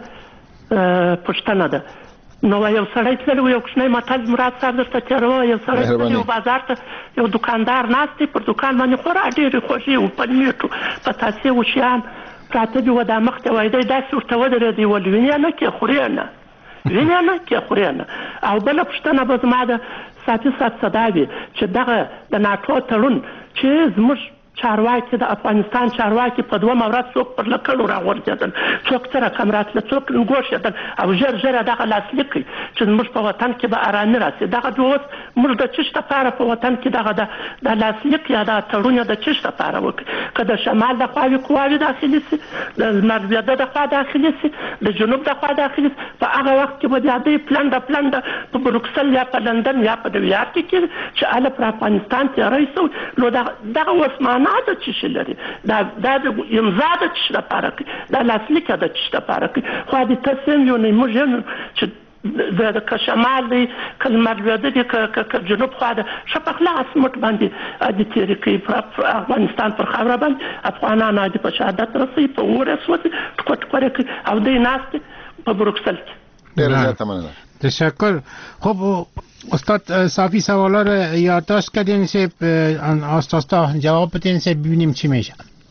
څخه پوښتنه ده. نو یو سړی تللی و، یو کوچنی متل مراد صاحب درته تېروه، یو سړی تللی و بازار ته، یو دوکاندار ناست دی، پر دوکان باندې خورا ډېرې خوږې و، پنیټو پتاسې و شیان پراته دي و، دا مخ ته وایي دی داسې ورته ودرېدی ول وینې یې نه کې خورې نه وینې یې نه کې خورې نه. او بله پوښتنه به زما د صافي صاحب څه دا وي چې دغه د ناټو تړون چې زموږ چارواکي د افغانستان چارواکي په دوه ورځ څوک پر لکړو راغورځېدل، څوک څه رقم راتله، څوک نګوښېدل او ژر ژره دغه لاسلیک کړي چې زموږ په وطن کې به ارامي راسي. دغه اوس موږ د څه شي لپاره په وطن کې دغه د لاسلیک یا د تړون د څه شي لپاره وکړي؟ که د شمال د خواوې قواوې داخلي سي، د لمر لوېده د خوا داخلي سي، د جنوب د خوا داخلي سي، په هغه وخت کې به بیا دوی پلنډه پلنډه په بروکسل یا په لندن یا په نیویارک کې کېږي چې هله پر افغانستان تېری سوی. نو دغه اوس معنا ده چې شي لري، دا د امضا د څه شي لپاره کوي، دا لاسلیک د څه شي لپاره کوي. خو د تصمیم یو نه موږ یم چې د که شمال دی که لمر لوېده دی که جنوب خوا ده ښه په خلاص مټ باندې د تېري کوي په افغانستان پر خاوره باندې افغانان عادي په شهادت رسوي، په اور یې سوځي، ټوکه ټوکه کوي او دوی ناست دي په بروکسل کې. ډېره زیاته مننه. تشکر. خب استاد صافی سوالا رو یادداشت کردین سه آستا جواب بدین سه ببینیم چی میشه.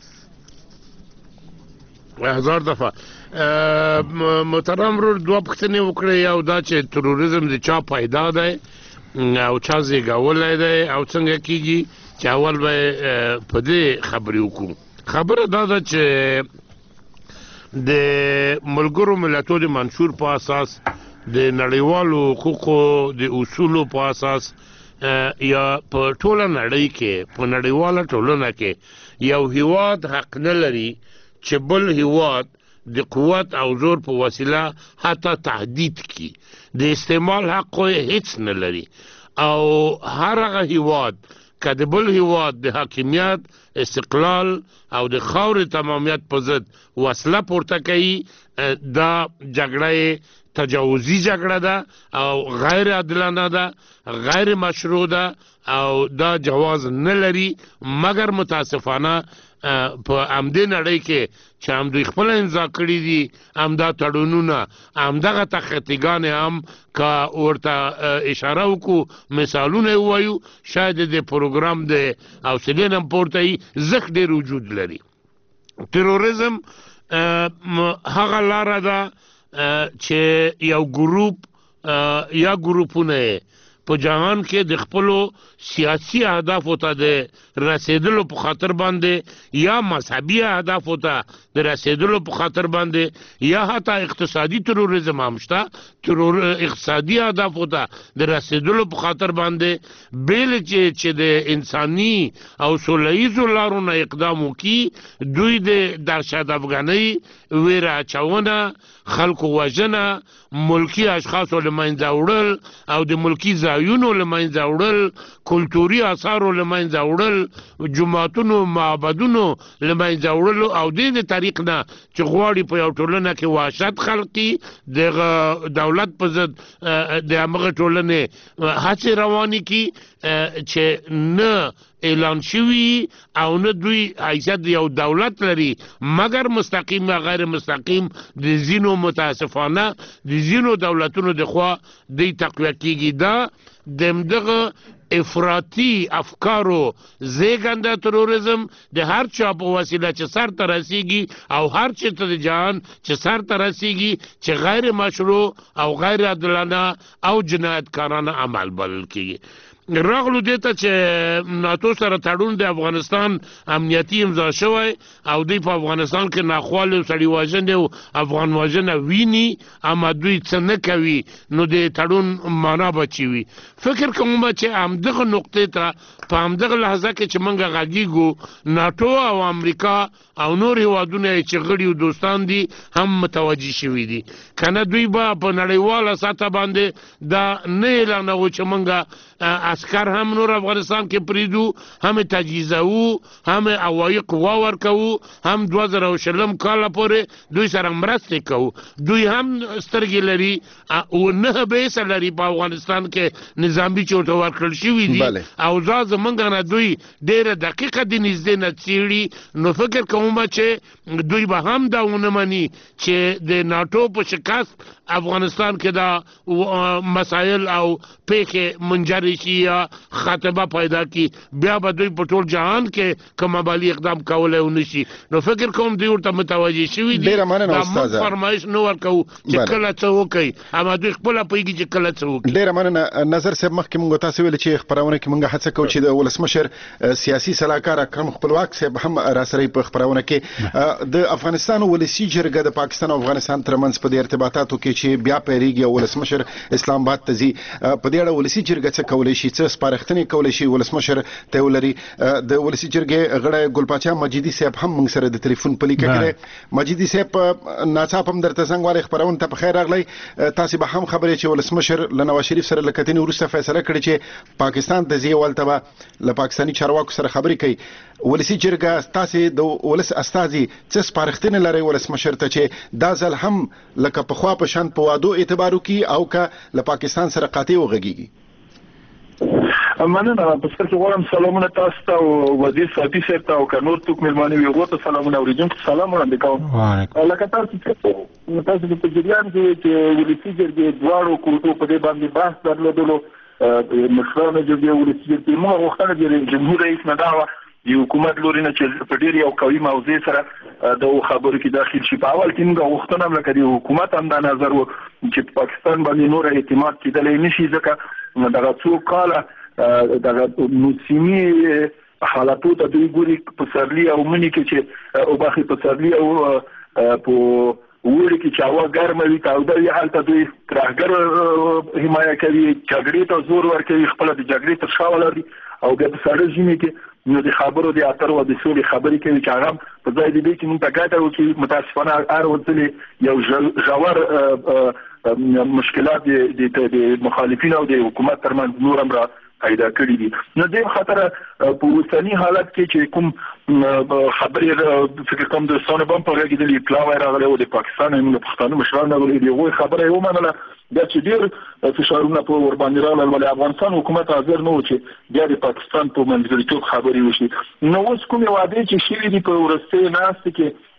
هزار دفعه محترم رو دوه پوښتنې وکړې، یو دا چې تروریزم د چا پیدا دی او چا زیږولی دی او څنګه کیږي، چې اول به په دې خبرې وکړو. خبره دا ده چې د ملګرو ملتونو منشور په اساس د نړیوالو حقوقو د اصولو په اساس یا په ټوله نړۍ کې په نړیواله ټولنه کې یو هیواد حق نه لري چې بل هیواد د قوت او زور په وسیله حتی تهدید کی. د استعمال حق هیڅ نه لري او هر هغه هیواد که د بل هیواد د حاکمیت، استقلال او د خاورې تمامیت په ضد وسله پورته کوي، دا جګړه تجاوزی جګړه ده او غیر عادلانه ده، غیر مشروع ده او دا جواز نه لري. مګر متاسفانه په همدې نړۍ کې چې هم دوی خپله امضا کړي دي همدا تړونونه، همدغه تخطیګانې هم که ورته اشاره وکړو، مثالونه یې ووایو، شاید د پروګرام د حوصلې نه هم پورته وي، زښت ډېر وجود لري. تروریزم هغه لاره ده چې یو ګروپ یا ګروپونه په جهان کې د خپلو سیاسي اهدافو ته د رسیدلو په خاطر باندې یا مذهبي اهدافو ته د رسیدلو په خاطر باندې یا حتی اقتصادي تروریزم هم شته ترور اقتصادي اهدافو ته د رسیدلو په خاطر باندې بیل چې چې د انساني او سوله ییزو لارو نه اقدام وکړي دوی د دهشت افغانۍ ویره اچونه خلکو وژنه ملکی اشخاصو له منځه وړل او د ملکی ځایونو له منځه وړل کلتوري آثارو له منځه وړل جوماتونو معبدونو له منځه وړلو او د دې طریق نه چې غواړي په یو ټولنه کې وحشت خلقي د دولت په ضد د هغه ټولنې هڅې روانې کړي چې نه اعلان شوی او نه دوی حیثیت یو دولت لري مګر مستقیم یا غیر مستقیم د ځینو متاسفانه د ځینو دولتونو د خوا د تقویه کیږي دا د دغه افراطي افکارو زیږنده تروریزم د هر چا په وسیله چې سر ته رسیږي او هر چېرته د جهان چې سر ته رسیږي چې غیر مشروع او غیر عادلانه او جنایتکارانه عمل بلل کیږي راغلو دیتا چې ناتو سره تړون د افغانستان امنیتي امضا شوی او دوی په افغانستان کې ناخوالې او سړي وژنې او افغان وژنه ویني اما دوی څه نه کوي نو د تړون معنا به چی وي فکر کوم چې همدغه نقطې ته په همدغه لحظه کې چې موږ غږیږو ناتو او امریکا او نور هیوادونه چې غړي او دوستان دي هم متوجه شوي دي کنه دوی به په نړیواله سطح باندې دا نه اعلانوي چې موږ اسکر هم نور افغانستان کې پریدو هم تجهیزوو هم هوایي قوا ورکوو هم دوه زره او شلم کاله پورې دوی سره مرستې کوو دوی هم سترګې لري او نه بیسه لري په افغانستان کې نظامي چوټه ورکړل شوي دي او دا زمونږ نه دوی ډېره دقیقه د نږدې نه څېړي نو فکر کوم چې دوی به هم دا ونه مني چې د ناټو په شکست افغانستان کې دا مسایل او پیښې منجرې شي یا خاتمه پیدا کی بیا به دوی په ټول جهان کې کوم عملی اقدام کولای ونی شي نو فکر کوم دوی ورته متوجه شوي دي ډیره مننه استاد فرمایش نو ورکو چې کله څه وکي اما دوی خپل پیږي چې کله څه وکي ډیره مننه نظر صاحب مخکې موږ تاسو ویل چې خبرونه کې موږ هڅه کوو چې د ولسمشر سیاسي صلاحکار اکرم خپلواک صاحب هم را سره په خبرونه کې د افغانستان ولسی جرګه د پاکستان او افغانستان ترمنځ په ارتباطاتو کې چې بیا پیریږي ولسمشر اسلام آباد ته ځي په دې اړه ولسی جرګه څه کولای شي څه سپارښتنې کولای شي ولسمشر ته ولري د ولسی جرګې غړی ګلپاچا مجیدي صاحب هم موږ سره د ټلیفون په لیکه کې مجیدي صاحب ناڅاپ هم درته څنګه واره خبرونه ته په خیر راغلی تاسو به هم خبرې چې ولسمشر له نواز شریف سره لکتنې وروسته فیصله کړې چې پاکستان ته ځي ولته به له پاکستاني چارواکو سره خبرې کوي ولسی جرګه تاسو د ولس استازي څه سپارښتنې لري ولسمشر ته چې دا ځل هم لکه په خوا په شان په وادو اعتبار وکي او که له پاکستان سره قاطع وغږیږي مننه په څیر چې غواړم سلامونه تاسو ته او وزیر صاحب صاحب ته او کنور توک ملمانه وي غوته سلامونه اوریدونکو سلام وړاندې کوم لکه تاسو چې تاسو په جریان کې چې ولسی جرګې دواړو کوټو په دې باندې بحث درلودلو مشرانو جرګې ولسی جرګې موږ غوښتنه د جمهور رئیس نه دا د حکومت لوري نه چې په ډیر یو قوي موضوع سره د خبرو کې داخل شي په اول کې موږ غوښتنه لکه د حکومت هم د نظر و چې پاکستان باندې نور اعتماد کېدلی نشي ځکه دغه څو کاله دغه موسمي حالاتو ته دوی ګوري په سرلي او منی کې چې او باخي په سرلي او په وړي کې چې هوا ګرمه وي او د حالت دوی ترهګر حمایه کوي جګړې ته زور ورکوي خپل د جګړې تر شا ولري او بیا په سړه ژمي کې نو د خبرو د اترو د سولې خبرې کوي چې هغه په ځای دې چې موږ ته ګټه وکړي متاسفانه هر ورځلې یو ژور مشکلات د مخالفین او د حکومت ترمنځ نور هم را پیدا کړی دي نو د خطر په اوسنی حالت کې چې کوم خبرې فکر کوم د سونه بم په غږ د اطلاع راغله او د پاکستان هم د پښتون مشرانو غوړي دی وو خبره یو منله دا چې ډیر فشارونه په ور باندې راغله ولې افغانستان حکومت حاضر نه و چې بیا د پاکستان په منځګړیتوب خبرې وشي نو اوس کومه وعده چې شې دي په ورسته ناست کې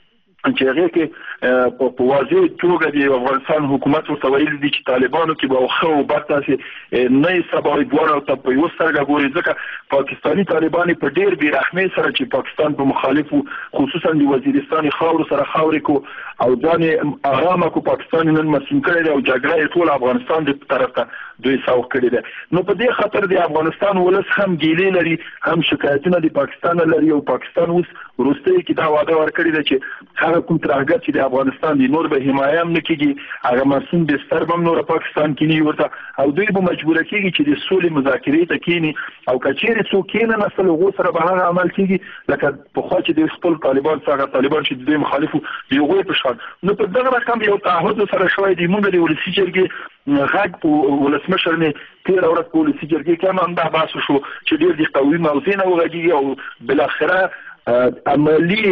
چې هغه کې په واضح توګه د افغانستان حکومت ورته ویل دي چې طالبانو کې به خو برتاسي نه سباوي دوه ته په یو سترګه ګوري ځکه پاکستاني طالبان په ډېر بیرحمۍ سره چې پاکستان په مخالفو خصوصا د وزیرستان خاور سره خاورې کو او ځان آرامه کو پاکستان نن مسیم کړی او جګړه ټول افغانستان د طرف ته دوی ساو کړی ده. نو په دې خاطر د افغانستان ولس هم ګیلې لري هم شکایتونه د پاکستان لري او پاکستان اوس وروسته کې دا وعده ورکړی ده چې هغه کوم ترهګر چې د افغانستان د نور به حمایه هم نکېږي هغه مسون د ستربم نور پاکستان کې نه ورته او دوی به مجبور کېږي چې د سولې مذاکرې ته کېني او کچېرې څوک کېنه نسل غو سره به هغه عمل کېږي لکه په خوا چې د خپل طالبان سره طالبان چې د مخالفو دی غوي په شان. نو په دغه رقم یو تعهد سره شوی دی موږ د ولسی جرګې غږ په ولسمشر نه تیر اورت په ولسی جرګې کې هم دا بحث شو چې ډېر د قوي موضوع نه وغږیږي او بل اخره عملی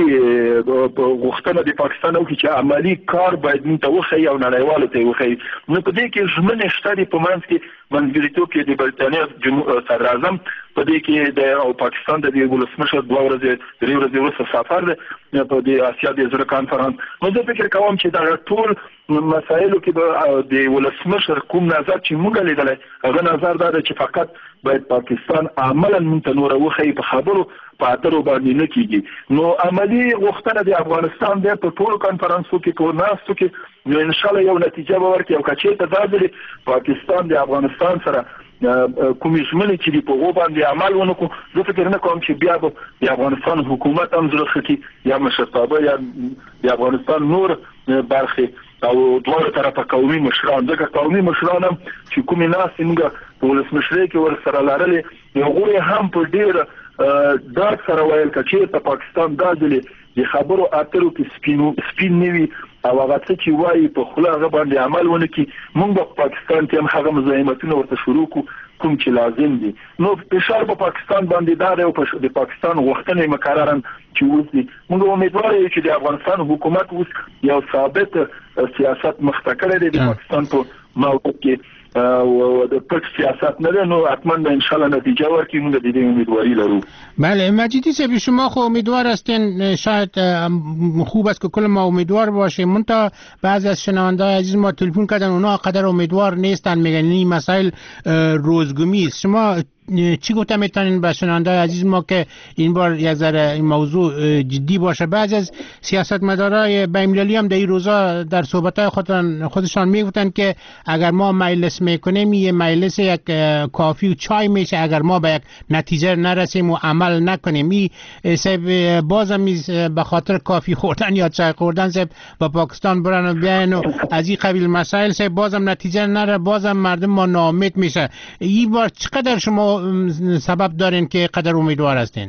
غوښتنه د پاکستان او چې عملی کار باید موږ ته وخی او نړیوالو ته وخی. نو په دې کې ژمنه شته د په منځ کې منځګړیتوب کې د برتانیا صدر اعظم په دې کې د او پاکستان د ولسمشر دوه ورځې درې ورځې وروسته سفر دی په د آسیا د زړه کانفرنس. نو زه فکر کوم چې دا ټول مسایلو کې د ولسمشر کوم نظر چې موږ لیدلی هغه نظر دا چې فقط باید پاکستان عملا موږ ته نور وخی په خبرو په اترو باندې نه کیږي. نو عملی غوښتنه د افغانستان د په ټولو کانفرنسو کې په ناستو کې نو ان شاء الله یو نتیجه به ورکړي او کچې ته دا پاکستان د افغانستان سره کومې ژمنې چې په هغو باندې عمل ونه کړو زه فکر نه کوم چې بیا به د افغانستان حکومت هم زړه ښه کړي یا مشرتابه یا د افغانستان نور برخې او دواړو طرفه قومي مشران ځکه قومي مشران هم چې کومې ناستې موږ په ولسمشرۍ کې ورسره لرلې هغوی هم په ډېره داک سره ویل کچې ته پاکستان دا ځلې د خبرو اترو کې سپینو سپین نیوي او هغه څه چې وایي په خوله هغه باندې عمل ونه کړي موږ په پاکستان کې هم هغه مزاحمتونه ورته شروع کړو کوم چې لازم دي. نو فشار په پاکستان باندې دا دی او د پاکستان غوښتنې مکررن چې اوس دي موږ امیدوار یو چې د افغانستان حکومت اوس یو ثابت سیاست مخته کړی دی د پاکستان په موقف کې او د پټ سیاست نه نو حتما ان شاء الله نتیجه ورکړي موږ د دې امیدواری لرو. بله مجیدی صاحب شما خو امیدوار هستین شاید خوب است که کل ما امیدوار باشیم منتها بعضی از شنونده‌های عزیز ما تلفن کردن اونا قدر امیدوار نیستن میگن این مسائل روزگمی است. شما چی گفته میتونین به شنونده‌های عزیز ما که این بار یک ذره این موضوع جدی باشه؟ بعضی از سیاستمدارای بین‌المللی هم در این روزا در صحبت‌های خودشان خودشان میگفتن که اگر ما مجلس میکنیم یه مجلس یک کافی و چای میشه اگر ما به یک نتیجه نرسیم و عمل نکنیم. این سب بازم به خاطر کافی خوردن یا چای خوردن سب با پاکستان برن و بیاین و از این قبیل مسائل سب بازم نتیجه نره بازم مردم ما ناامید میشه. این بار چقدر شما سبب دارین که قدر امیدوار هستین؟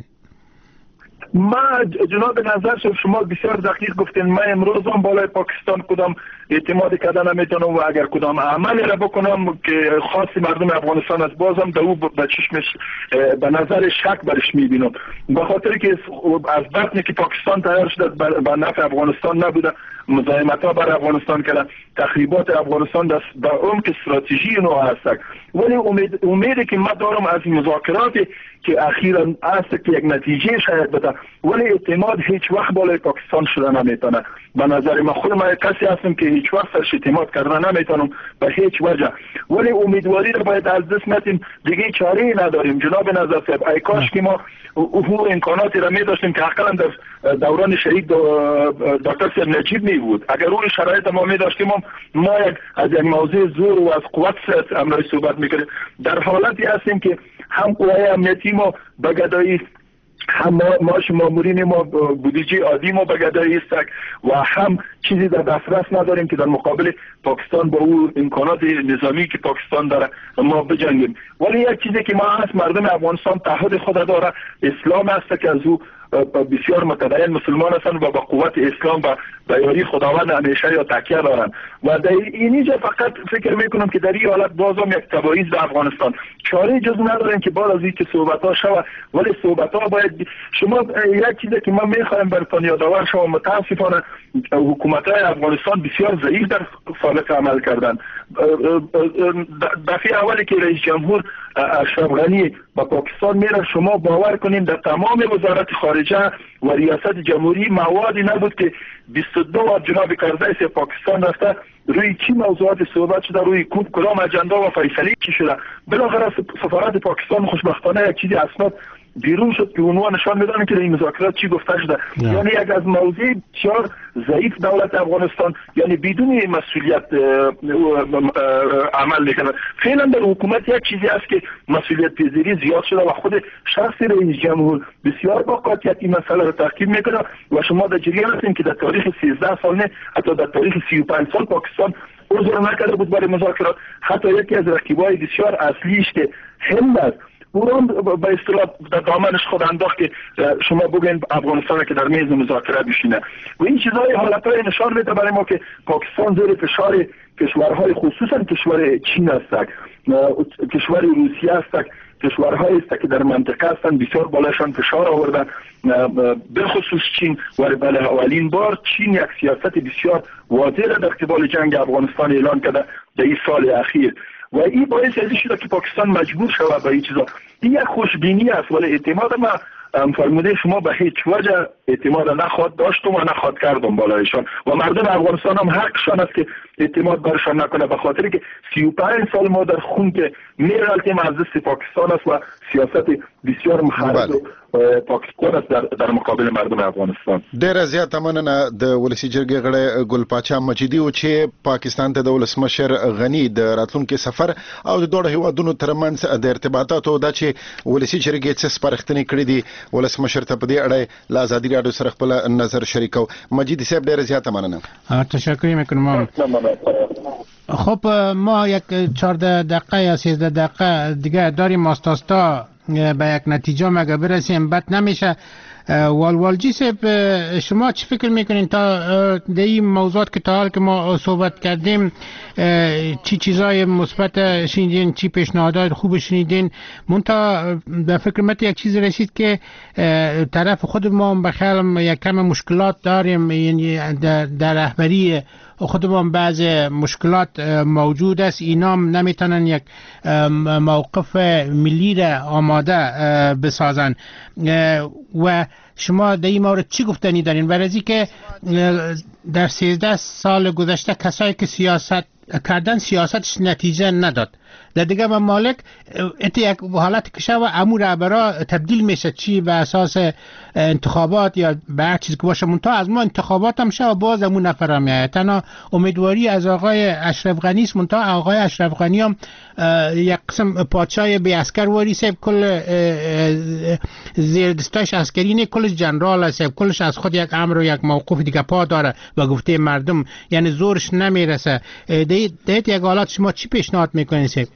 ما جناب نظر شما بسیار دقیق گفتین. ما امروز هم بالای پاکستان کدام اعتماد کردن نمیتونم و اگر کدام عملی را بکنم که خاصی مردم افغانستان از بازم در او به چشمش به نظر شک برش میبینم به خاطر که از بطنی که پاکستان تیار شده به نفع افغانستان نبوده مزاحمت ها بر افغانستان کردن تخریبات افغانستان در عمق استراتژی نو هست ولی امید امیدی که ما دارم از مذاکراتی که اخیرا است که یک نتیجه شاید بده ولی اعتماد هیچ وقت بالای پاکستان شده نمیتونه. به نظر من خود من کسی هستم که هیچ وقت سرش اعتماد کردن نمیتونم به هیچ وجه ولی امیدواری رو باید از دست ندیم دیگه چاره‌ای نداریم. جناب نظر صاحب ای کاش که ما او امکاناتی را می داشتیم که حقا در دوران شهید دکتر صاحب نجیب می بود اگر اون شرایط ما می داشتیم ما یک از یک موضوع زور و از قوت امروز صحبت میکنیم. در حالتی هستیم که هم قوای امنیتی ما به گدایی هم ماش مامورین ما بودجه عادی ما به گدایی است و هم چیزی در دسترس نداریم که در مقابل پاکستان با او امکانات نظامی که پاکستان داره ما بجنگیم. ولی یک چیزی که ما هست مردم افغانستان تعهد خود داره اسلام است که از او بسیار متدین مسلمان هستند و با قوت اسلام و به یاری خداوند همیشه یا تکیه دارند و در اینجا فقط فکر میکنم که در این حالت بازم یک تبعیض به افغانستان چاره جز نداریم که بعد از اینکه صحبت ها شود ولی صحبت ها باید شما یک چیزی که ما میخوایم براتون یادآور شما متاسفانه حکومت های افغانستان بسیار ضعیف در سابق عمل کردند. دفعه اولی که رئیس جمهور اشرف غنی به پاکستان میره، شما باور کنین در تمام وزارت خارجه و ریاست جمهوری موادی نبود که بیست و دو بار جناب کرزی پاکستان رفته روی چی موضوعات صحبت شده، روی کدام اجندا و فیصله چی شده. بالاخره سفارت پاکستان خوشبختانه یک چیزی اسناد بیرون شد که اونها نشان میدن که این مذاکرات چی گفته شده. یعنی یک از موضوع بسیار ضعیف دولت افغانستان، یعنی بدون مسئولیت عمل میکنه. فعلا در حکومت یک چیزی است که مسئولیت پذیری زیاد شده و خود شخص رئیس جمهور بسیار با قاطعیت این مسئله رو تعقیب میکنه و شما در جریان هستین که در تاریخ سیزده سال نه حتی در تاریخ سی و پنج سال پاکستان عذر نکرده بود برای مذاکرات. حتی یکی از رقیبای بسیار اصلیش که هند است اون به اصطلاح در دامنش خود انداخت که شما بگین افغانستان که در میز مذاکره بشینه و این چیزهای حالتهای نشان میده برای ما که پاکستان زیر فشار کشورهای خصوصا کشور چین است، کشور روسیه است، کشورهایی است که در منطقه هستند بسیار بالاشان فشار آوردن، بالخصوص چین و بله اولین بار چین یک سیاست بسیار واضح در قبال جنگ افغانستان اعلان کرده در این سال اخیر و این باعث ازی شده که پاکستان مجبور شود به این چیزا. این یک خوشبینی است ولی اعتماد ما فرموده شما به هیچ وجه اعتماد نخواد داشتم و نخواد کردم بالایشان و مردم افغانستان هم حقشان است که اعتماد برشان نکنه به خاطر که سی و پنج سال ما در خون که میرالتیم از دست پاکستان است و سیاست بسیار مخالف پاکستان است در, در مقابل مردم افغانستان. ډیر زیات مننه د ولسی جرګې غړی ګل پاچا مجیدي او چې پاکستان ته د ولسمشر غنی د راتلونکي سفر او د دوه هیوادونو ترمنځ د ارتباطاتو د چې ولسی جرګې څه سپارښتنې کړې دي ولسمشر ته په دې اړه له ازادي راډیو سره خپل نظر شریکو. مجیدي صاحب ډیر زیات مننه. تشکر میکنم. خب ما یک چهارده دقیقه یا سیزده دقیقه دیگه داریم ماستاستا به یک نتیجه مگه برسیم بد نمیشه. والوالجی صاحب شما چی فکر میکنین تا در این موضوعات که تا حال که ما صحبت کردیم چی چیزای مثبت شنیدین، چی پیشنهادات خوب شنیدین؟ منتها به فکر من یک چیز رسید که طرف خود ما بخیال یک کم مشکلات داریم، یعنی در رهبری خودمون بعض مشکلات موجود است، اینا نمیتونن یک موقف ملی را آماده بسازن و شما در این مورد چی گفتنی دارین؟ برای که در سیزده سال گذشته کسایی که سیاست کردن سیاستش نتیجه نداد، در دیگه ممالک ات یک حالت که شو امور رهبرا تبدیل میشه چی به اساس انتخابات یا به هر چیزی که باشه، منتها از ما انتخابات هم شو باز همون نفر میاد. تنها امیدواری از آقای اشرف غنی است، منتها آقای اشرف غنی هم یک قسم پادشاه بی عسکر وریسه، کل زیر دستش عسکری نه، کلش جنرال است، کلش از خود یک امر و یک موقف دیگه پا داره و گفته مردم، یعنی زورش نمیرسه. دیت یک حالات شما چی پیشنهاد میکنید سیب؟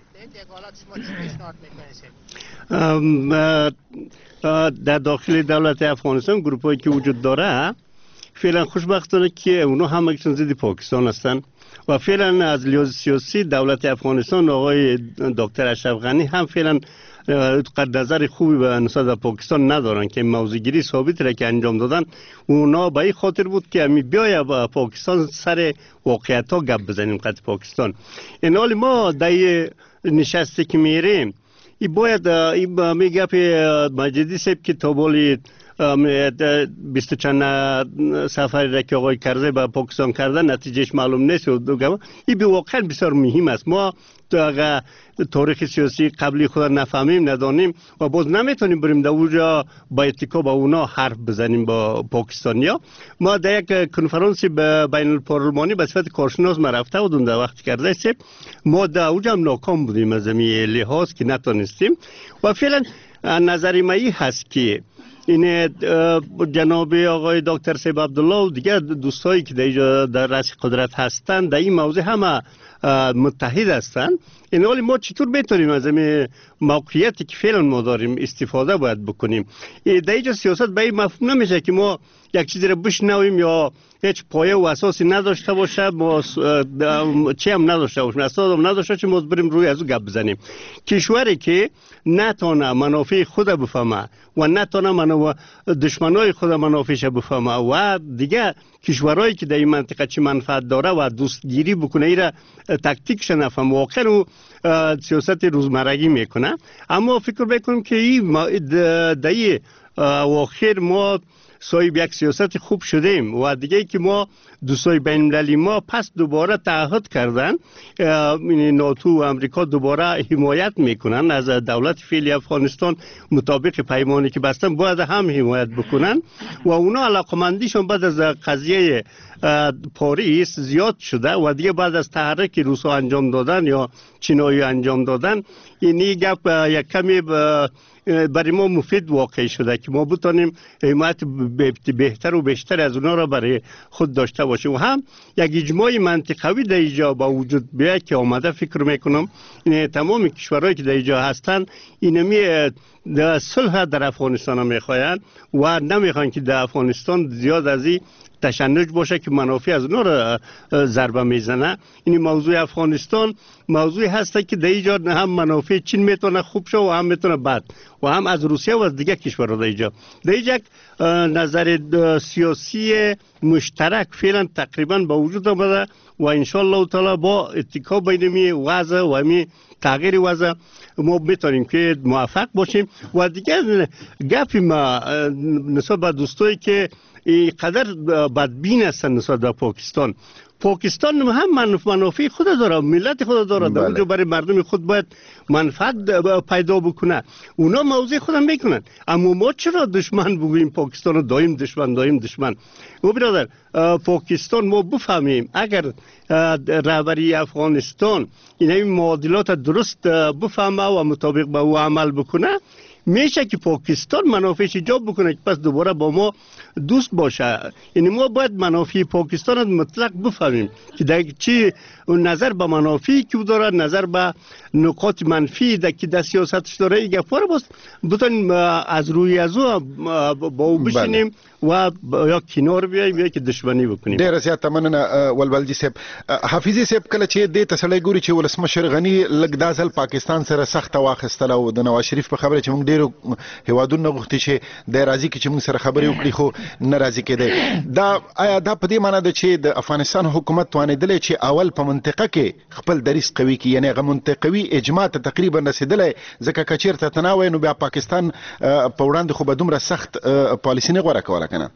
در داخل دولت افغانستان گروپایی که وجود داره فعلا خوشبختانه که اونا همکشون ضد پاکستان هستن و فعلا از لحاظ سیاسی دولت افغانستان آقای دکتر اشرف غنی هم فعلا قد نظر خوبی به نسبت به پاکستان ندارن که موضوعگیری ثابت را که انجام دادن اونا به این خاطر بود که می بیاید با پاکستان سر واقعیت ها گپ بزنیم قد پاکستان. این حال ما در نشسته که میریم این باید این می گپ مجیدی صاحب که تابالی بیست چند سفری را که آقای کرزی به پاکستان کردن نتیجهش معلوم نیست و دو این به واقعا بسیار مهم است. ما اگر تاریخ سیاسی قبلی خود نفهمیم ندانیم و باز نمیتونیم بریم در اونجا با اتکا با اونا حرف بزنیم با پاکستانیا. ما در یک کنفرانسی بین الپارلمانی به صفت کارشناس ما رفته بودیم در وقت کرده سه ما در اونجا هم ناکام بودیم از این لحاظ که نتونستیم و فعلا نظری ما این هست که این جناب آقای دکتر سیب عبدالله و دیگر دوستایی که در, در رأس قدرت هستند در این موضوع همه متحد هستند. این حالی ما چطور میتونیم از این موقعیتی که فعلا ما داریم استفاده باید بکنیم؟ در اینجا سیاست به این مفهوم نمیشه که ما یک چیزی را بشنویم یا هیچ پایه و اساسی نداشته باشه، ما چی هم نداشته باشیم، اساس هم نداشته چه ما بریم روی از او گپ بزنیم. کشوری که نتونه منافع خود بفهمه و نتونه منو دشمنای خود منافعش بفهمه و دیگه کشورهایی که در این منطقه چی منفعت داره و دوستگیری بکنه ایره تکتیکش نفهم، واقعا سیاست روزمرگی میکنه. اما فکر بکنیم که این در این اواخر ما صاحب یک سیاست خوب شدیم و دیگه که ما دوستای بین المللی ما پس دوباره تعهد کردن، ناتو و امریکا دوباره حمایت میکنن از دولت فعلی افغانستان مطابق پیمانی که بستن، باید هم حمایت بکنن و اونا علاقمندیشون بعد از قضیه پاریس زیاد شده و دیگه بعد از تحرک روسا انجام دادن یا چینایی انجام دادن، اینی گپ یک کمی برای ما مفید واقع شده که ما بتانیم حمایت بهتر و بیشتر از اونا را برای خود داشته باشیم و هم یک اجماع منطقوی در اینجا با وجود بیاید که آمده. فکر میکنم این تمام کشورهایی که در اینجا هستن اینمی در صلح در افغانستان میخواین و نمیخواین که در افغانستان زیاد از این تشنج باشه که منافع از اونا را ضربه میزنه. این موضوع افغانستان موضوعی هست که در اینجا هم منافع چین میتونه خوب شه و هم میتونه بد و هم از روسیه و از دیگه کشورها در اینجا در اینجا نظر سیاسی مشترک فعلا تقریبا با وجود آمده و انشالله تعالی با اتکا بین می وضع و می تغییر وضع ما میتونیم که موفق باشیم. و دیگه گپ ما نسبت به دوستایی که اینقدر بدبین هستن نسبت به پاکستان، پاکستان هم منافع خود داره، ملت خود داره، در اونجا برای مردم خود باید منفعت پیدا بکنه، اونا موضوع خودم میکنن. اما ما چرا دشمن بگوییم پاکستان رو دایم دشمن دایم دشمن؟ و برادر پاکستان ما بفهمیم اگر رهبری افغانستان این معادلات درست بفهمه و مطابق با او عمل بکنه، میشه که پاکستان منافعش ایجاب بکنه که پس دوباره با ما دوست باشه. یعنی ما باید منافع پاکستان رو مطلق بفهمیم که در چی نظر به منافعی که داره، نظر به نقاط منفی در که در سیاستش داره، این گفار باست بتونیم از روی از او با او بشینیم و یا کنار بیاییم یا که دشمنی بکنیم. ډیر زیات مننه ولولجی صاحب. حافظي صاحب کله چې د تسلۍ ګوري چې ولسمشر غنی لږ دا ځل پاکستان سره سخت واخیستله او د نواز شریف په خبره چې موږ ډیرو هیوادونو غوښتي چې د راځي کې چې موږ سره خبرې وکړي خو ناراضي کېده. دا آیا دا په دې معنی ده چې د افغانستان حکومت توانېدلی چې اول په منطقه کې خپل دریځ قوي کړي، یعنی هغه منطقوي اجماع ته تقریبا رسېدلی، ځکه که چېرته تناوی نو بیا پاکستان په وړاندې خو به دومره سخت پالیسي نه غوره کوله کنه؟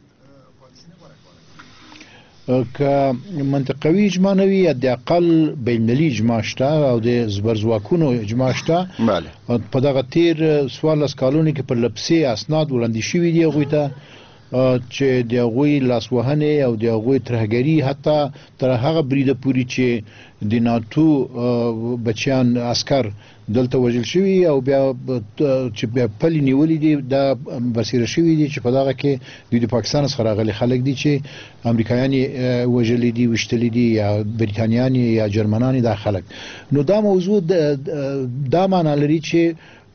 که منطقوي اجماع نه وي، حداقل بین‌المللي اجماع شته او د زبرځواکونو اجماع شته. په دغه تیر څوارلس کالونو کې پر لپسې اسناد وړاندې شوي دي هغوی ته چې د هغوی لاسوهنې او د هغوی ترهګري حتی تر هغه بریده پورې چې د ناتو بچیان عسکر دلته وژل شوي او بیا چې بیا پلي نیولي دي دا برسېره شوي دي چې په دغه کې دوی د پاکستان څخه راغلي خلک دي چې امریکایان یې وژلي دي، ویشتلي دي، یا بریتانیان یا جرمنان دا خلک. نو دا موضوع دا معنا لري چې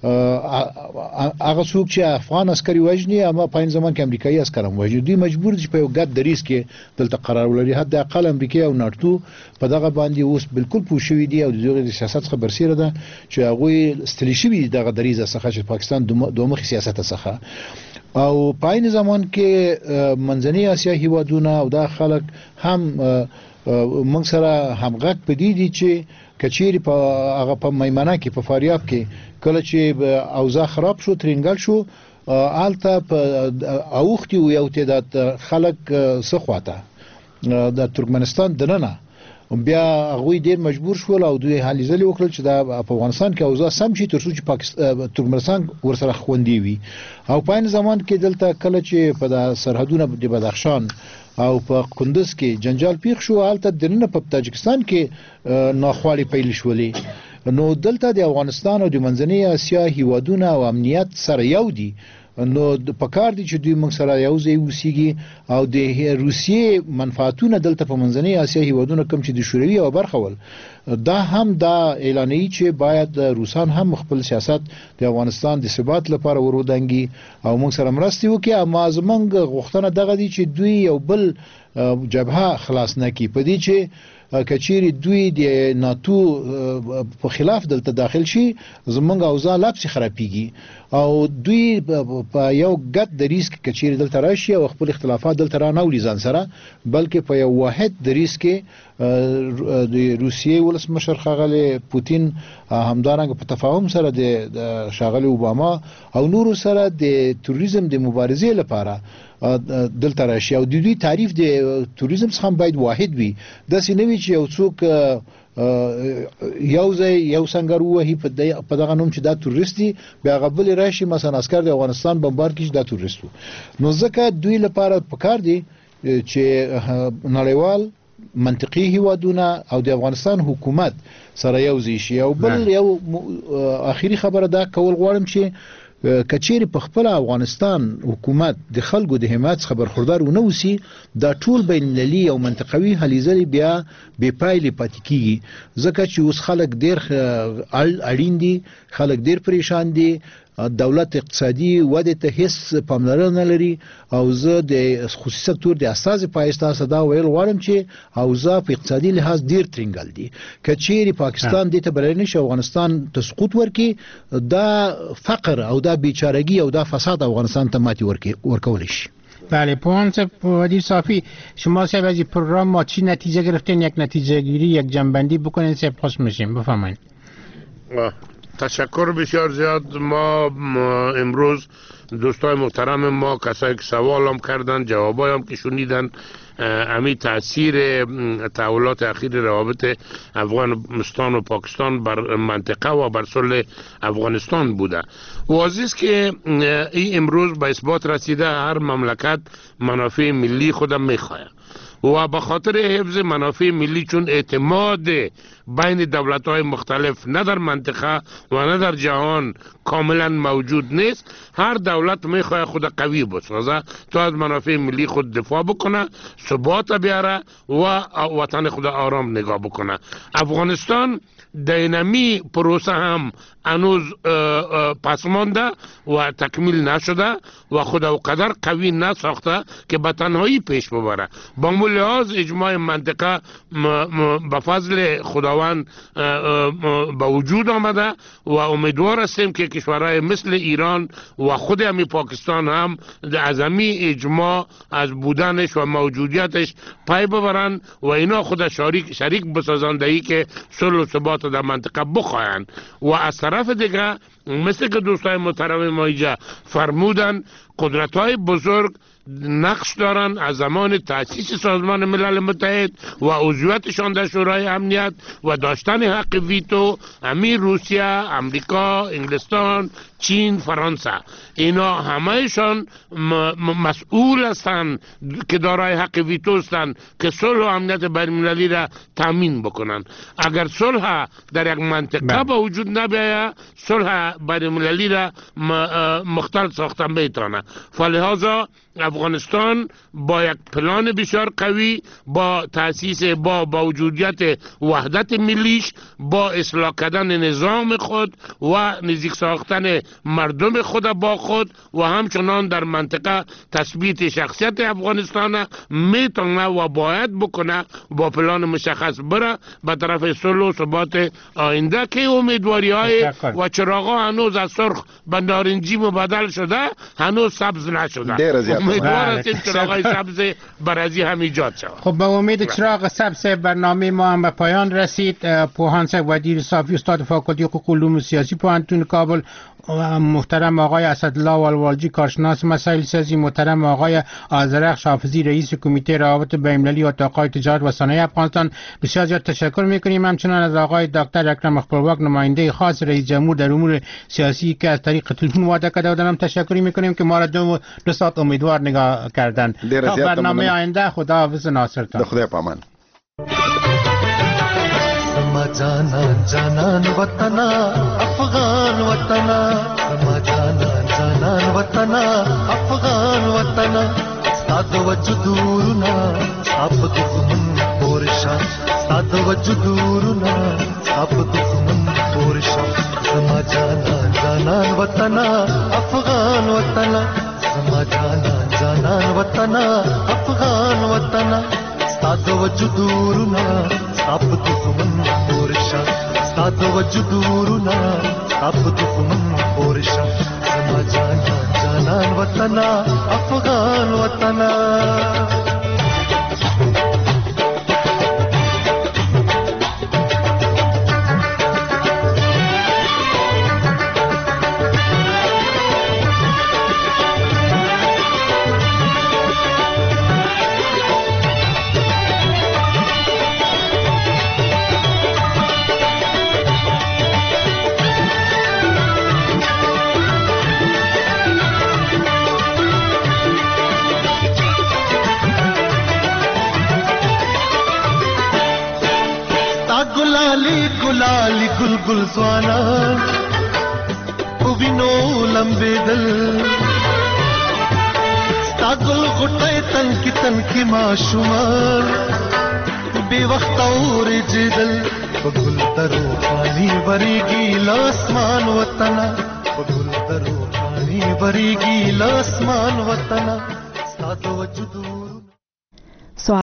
هغه څوک چې افغان عسکري وژني اما په این زمان کې امریکایي عسکر هم وژني، دوی مجبور دي چې په یو ګډ دریځ کې دلته قرار ولري. حداقل امریکا او ناتو په دغه باندې اوس بالکل پوه شوي دي او د دغه سیاست څخه برسېره ده چې هغوی ستړي شوي دي دغه دریځ څخه چې پاکستان دومخي سیاست څخه. او په این زمان کې منځنۍ اسیا هیوادونه او دا خلک هم موږ سره همغږ پدې دي چې کچېری په هغه په میمنه کې په فاریاب کې کله چې اوضاع خراب شو، ترنګل شو، آلته په اوختي یو تعداد خلک سخواته د ترکمنستان دننه بیا هغوی ډېر مجبور شول او دوی هلې ځلې وکړل چې دا په افغانستان کې اوضاع سم شي تر څو چې ترکمنستان ورسره خوندي وي. او په این زمان کې دلته کله چې په سرحدونه د بدخشان او په کندز کې جنجال پیښ شو، هلته دننه په تاجکستان کې ناخوالې پیل شولې. نو دلته د افغانستان او د منځنۍ اسیا هیوادونه او امنیت سره یو دي نو د پکار دي چې دوی موږ سره یو ځای وسیږي او د روسیې منفعتونه دلته په منځنۍ اسیا هیوادونو کم چې د شوروي او برخه ول دا هم دا اعلانوي چې باید روسان هم خپل سیاست د افغانستان د ثبات لپاره ورودانګي او موږ سره مرستي وکړي. اما زمونږ غوښتنه دغه دي چې دوی یو بل جبهه خلاص نه کی په دې چې کچيري دوی د ناتو په خلاف دلته داخل شي زمونږ اوضاع لا پسې خرابيږي او دوی په یو ګډ دریس کې کچيري دلته راشي او خپل اختلافات دلته را نه ولي ځان سره بلکې په یو واحد دریس کې د روسیې ولسمشر ښاغلی پوتین همدارنګه په تفاهم سره د ښاغلی اوباما او نورو سره د توریزم د مبارزې لپاره دلته راشي او د دوی تعریف د توریزم څخه باید واحد وي د سینوي چې یو څوک یو ځای یو څنګه وروهي په دغه نوم چې دا تورستی بیا غبل راشي مثلا عسكر د افغانستان بمبار کیږي دا تورستو نو ځکه دوی لپاره پکار دي چې نړیوال منطقي هیوادونه او د افغانستان حکومت سره یو ځای شي او بل یو اخیری خبره دا کول غواړم چې کچيري په خپل افغانستان حکومت د خلکو د حمایت خبر خبردار ونه وسی دا ټول بین المللي او منطقوي هليزلي بیا بې پایلې پاتې کیږي ځکه چې اوس خلک ډېر اړین دي خلک ډېر پریشان دي دولت اقتصادي وده ته هیڅ پاملرنه لري او زه د خصوصي سکتور د اساس پایسته صدا ویل غواړم چې او زه په اقتصادي لحاظ ډیر ترنګل دي کچيري پاکستان د ته بلنه شو افغانستان ته سقوط ورکي دا فقر او دا بیچارگی او دا فساد افغانستان ته ماتي ورکي ورکول شي. بله پوانس وادی صافی شما سه از پروگرام ما چی نتیجه گرفتین یک نتیجه گیری یک جنبندی بکنین سپاس میشیم بفرمایید. تشکر بسیار زیاد. ما, ما امروز دوستای محترم ما کسایی که سوال هم کردن جوابای هم که شنیدن امی تاثیر تحولات اخیر روابط افغانستان و پاکستان بر منطقه و بر صلح افغانستان بوده. واضح است که این امروز به اثبات رسیده هر مملکت منافع ملی خودم میخواهد و به خاطر حفظ منافع ملی چون اعتماد بین دولت‌های مختلف نه در منطقه و نه در جهان کاملا موجود نیست هر دولت میخواد خود قوی بسازه تا از منافع ملی خود دفاع بکنه ثبات بیاره و وطن خود آرام نگاه بکنه. افغانستان دینامی پروسه هم هنوز پسمانده و تکمیل نشده و خود او قدر قوی نساخته که به تنهایی پیش ببره. با لحاظ اجماع منطقه به فضل خداوند به وجود آمده و امیدوار هستیم که کشورهای مثل ایران و خود همی پاکستان هم از همی اجماع از بودنش و موجودیتش پای ببرند و اینا خود شریک شریک بسازندهی که صلح و ثبات در منطقه بخواهند و از طرف دیگه مثل که دوستای محترم ما اینجا فرمودن قدرت‌های بزرگ نقش دارن از زمان تأسیس سازمان ملل متحد و عضویتشان در شورای امنیت و داشتن حق ویتو امیر روسیه، امریکا، انگلستان، چین، فرانسه اینا همهشان مسئول هستند که دارای حق ویتو هستند که صلح و امنیت بین‌المللی را تامین بکنن. اگر صلح در یک منطقه به وجود نبیاید صلح بین‌المللی را مختل ساخته میتونه. فلهذا افغانستان با یک پلان بسیار قوی با تأسیس با موجودیت وحدت ملیش با اصلاح کردن نظام خود و نزدیک ساختن مردم خود با خود و همچنان در منطقه تثبیت شخصیت افغانستان میتونه و باید بکنه با پلان مشخص بره به طرف صلح و ثبات آینده که امیدواری های و چراغا هنوز از سرخ به نارنجی مبدل شده هنوز سبز نشده. امیدوار هستیم چراغای سبز برازی هم ایجاد شود. خب به امید چراغ سبز برنامه ما هم به پایان رسید. پوهان صاحب وزیر صافی استاد فاکولته حقوق علوم سیاسی پوهنتون کابل، محترم آقای اسدالله والوالجی کارشناس مسائل سیاسی، محترم آقای آذرخش حافظی رئیس کمیته روابط بین‌المللی و اتاق‌های تجارت و صنایع افغانستان بسیار زیاد تشکر می‌کنیم. همچنان از آقای دکتر اکرم خپلواک نماینده خاص رئیس جمهور در امور سیاسی که از طریق تلفن وعده کرده بودند تشکر می‌کنیم که ما را دو, دو ساعت امیدوار نگاه کردند. تا برنامه آینده خداحافظ ناصرتان. خدا پامان. جانا جانا وطنا افغان وطنا ما جانا جانا جانان وطن افغان وطن ستاد وجودورنا سب دښمن پورشا ستاد وجودورنا سب دښمن پورشا زما جانان جانان وطن افغان وطن زما جانان جانان وطن افغان وطن ستاد وجودورنا سب دښمن پورشا ستاد وجودورنا سب دښمن پورشا زما جانان جانان وطن افغان وطن गुलाली गुलगुल स्वाना उबिनो लंबे दल स्तागुल गुटे तन की तन की माशुमार बेवक्त और जिदल बगुल तरो पानी भरेगी लासमान वतना बगुल तरो पानी भरेगी लासमान वतना स्ताद वजुदू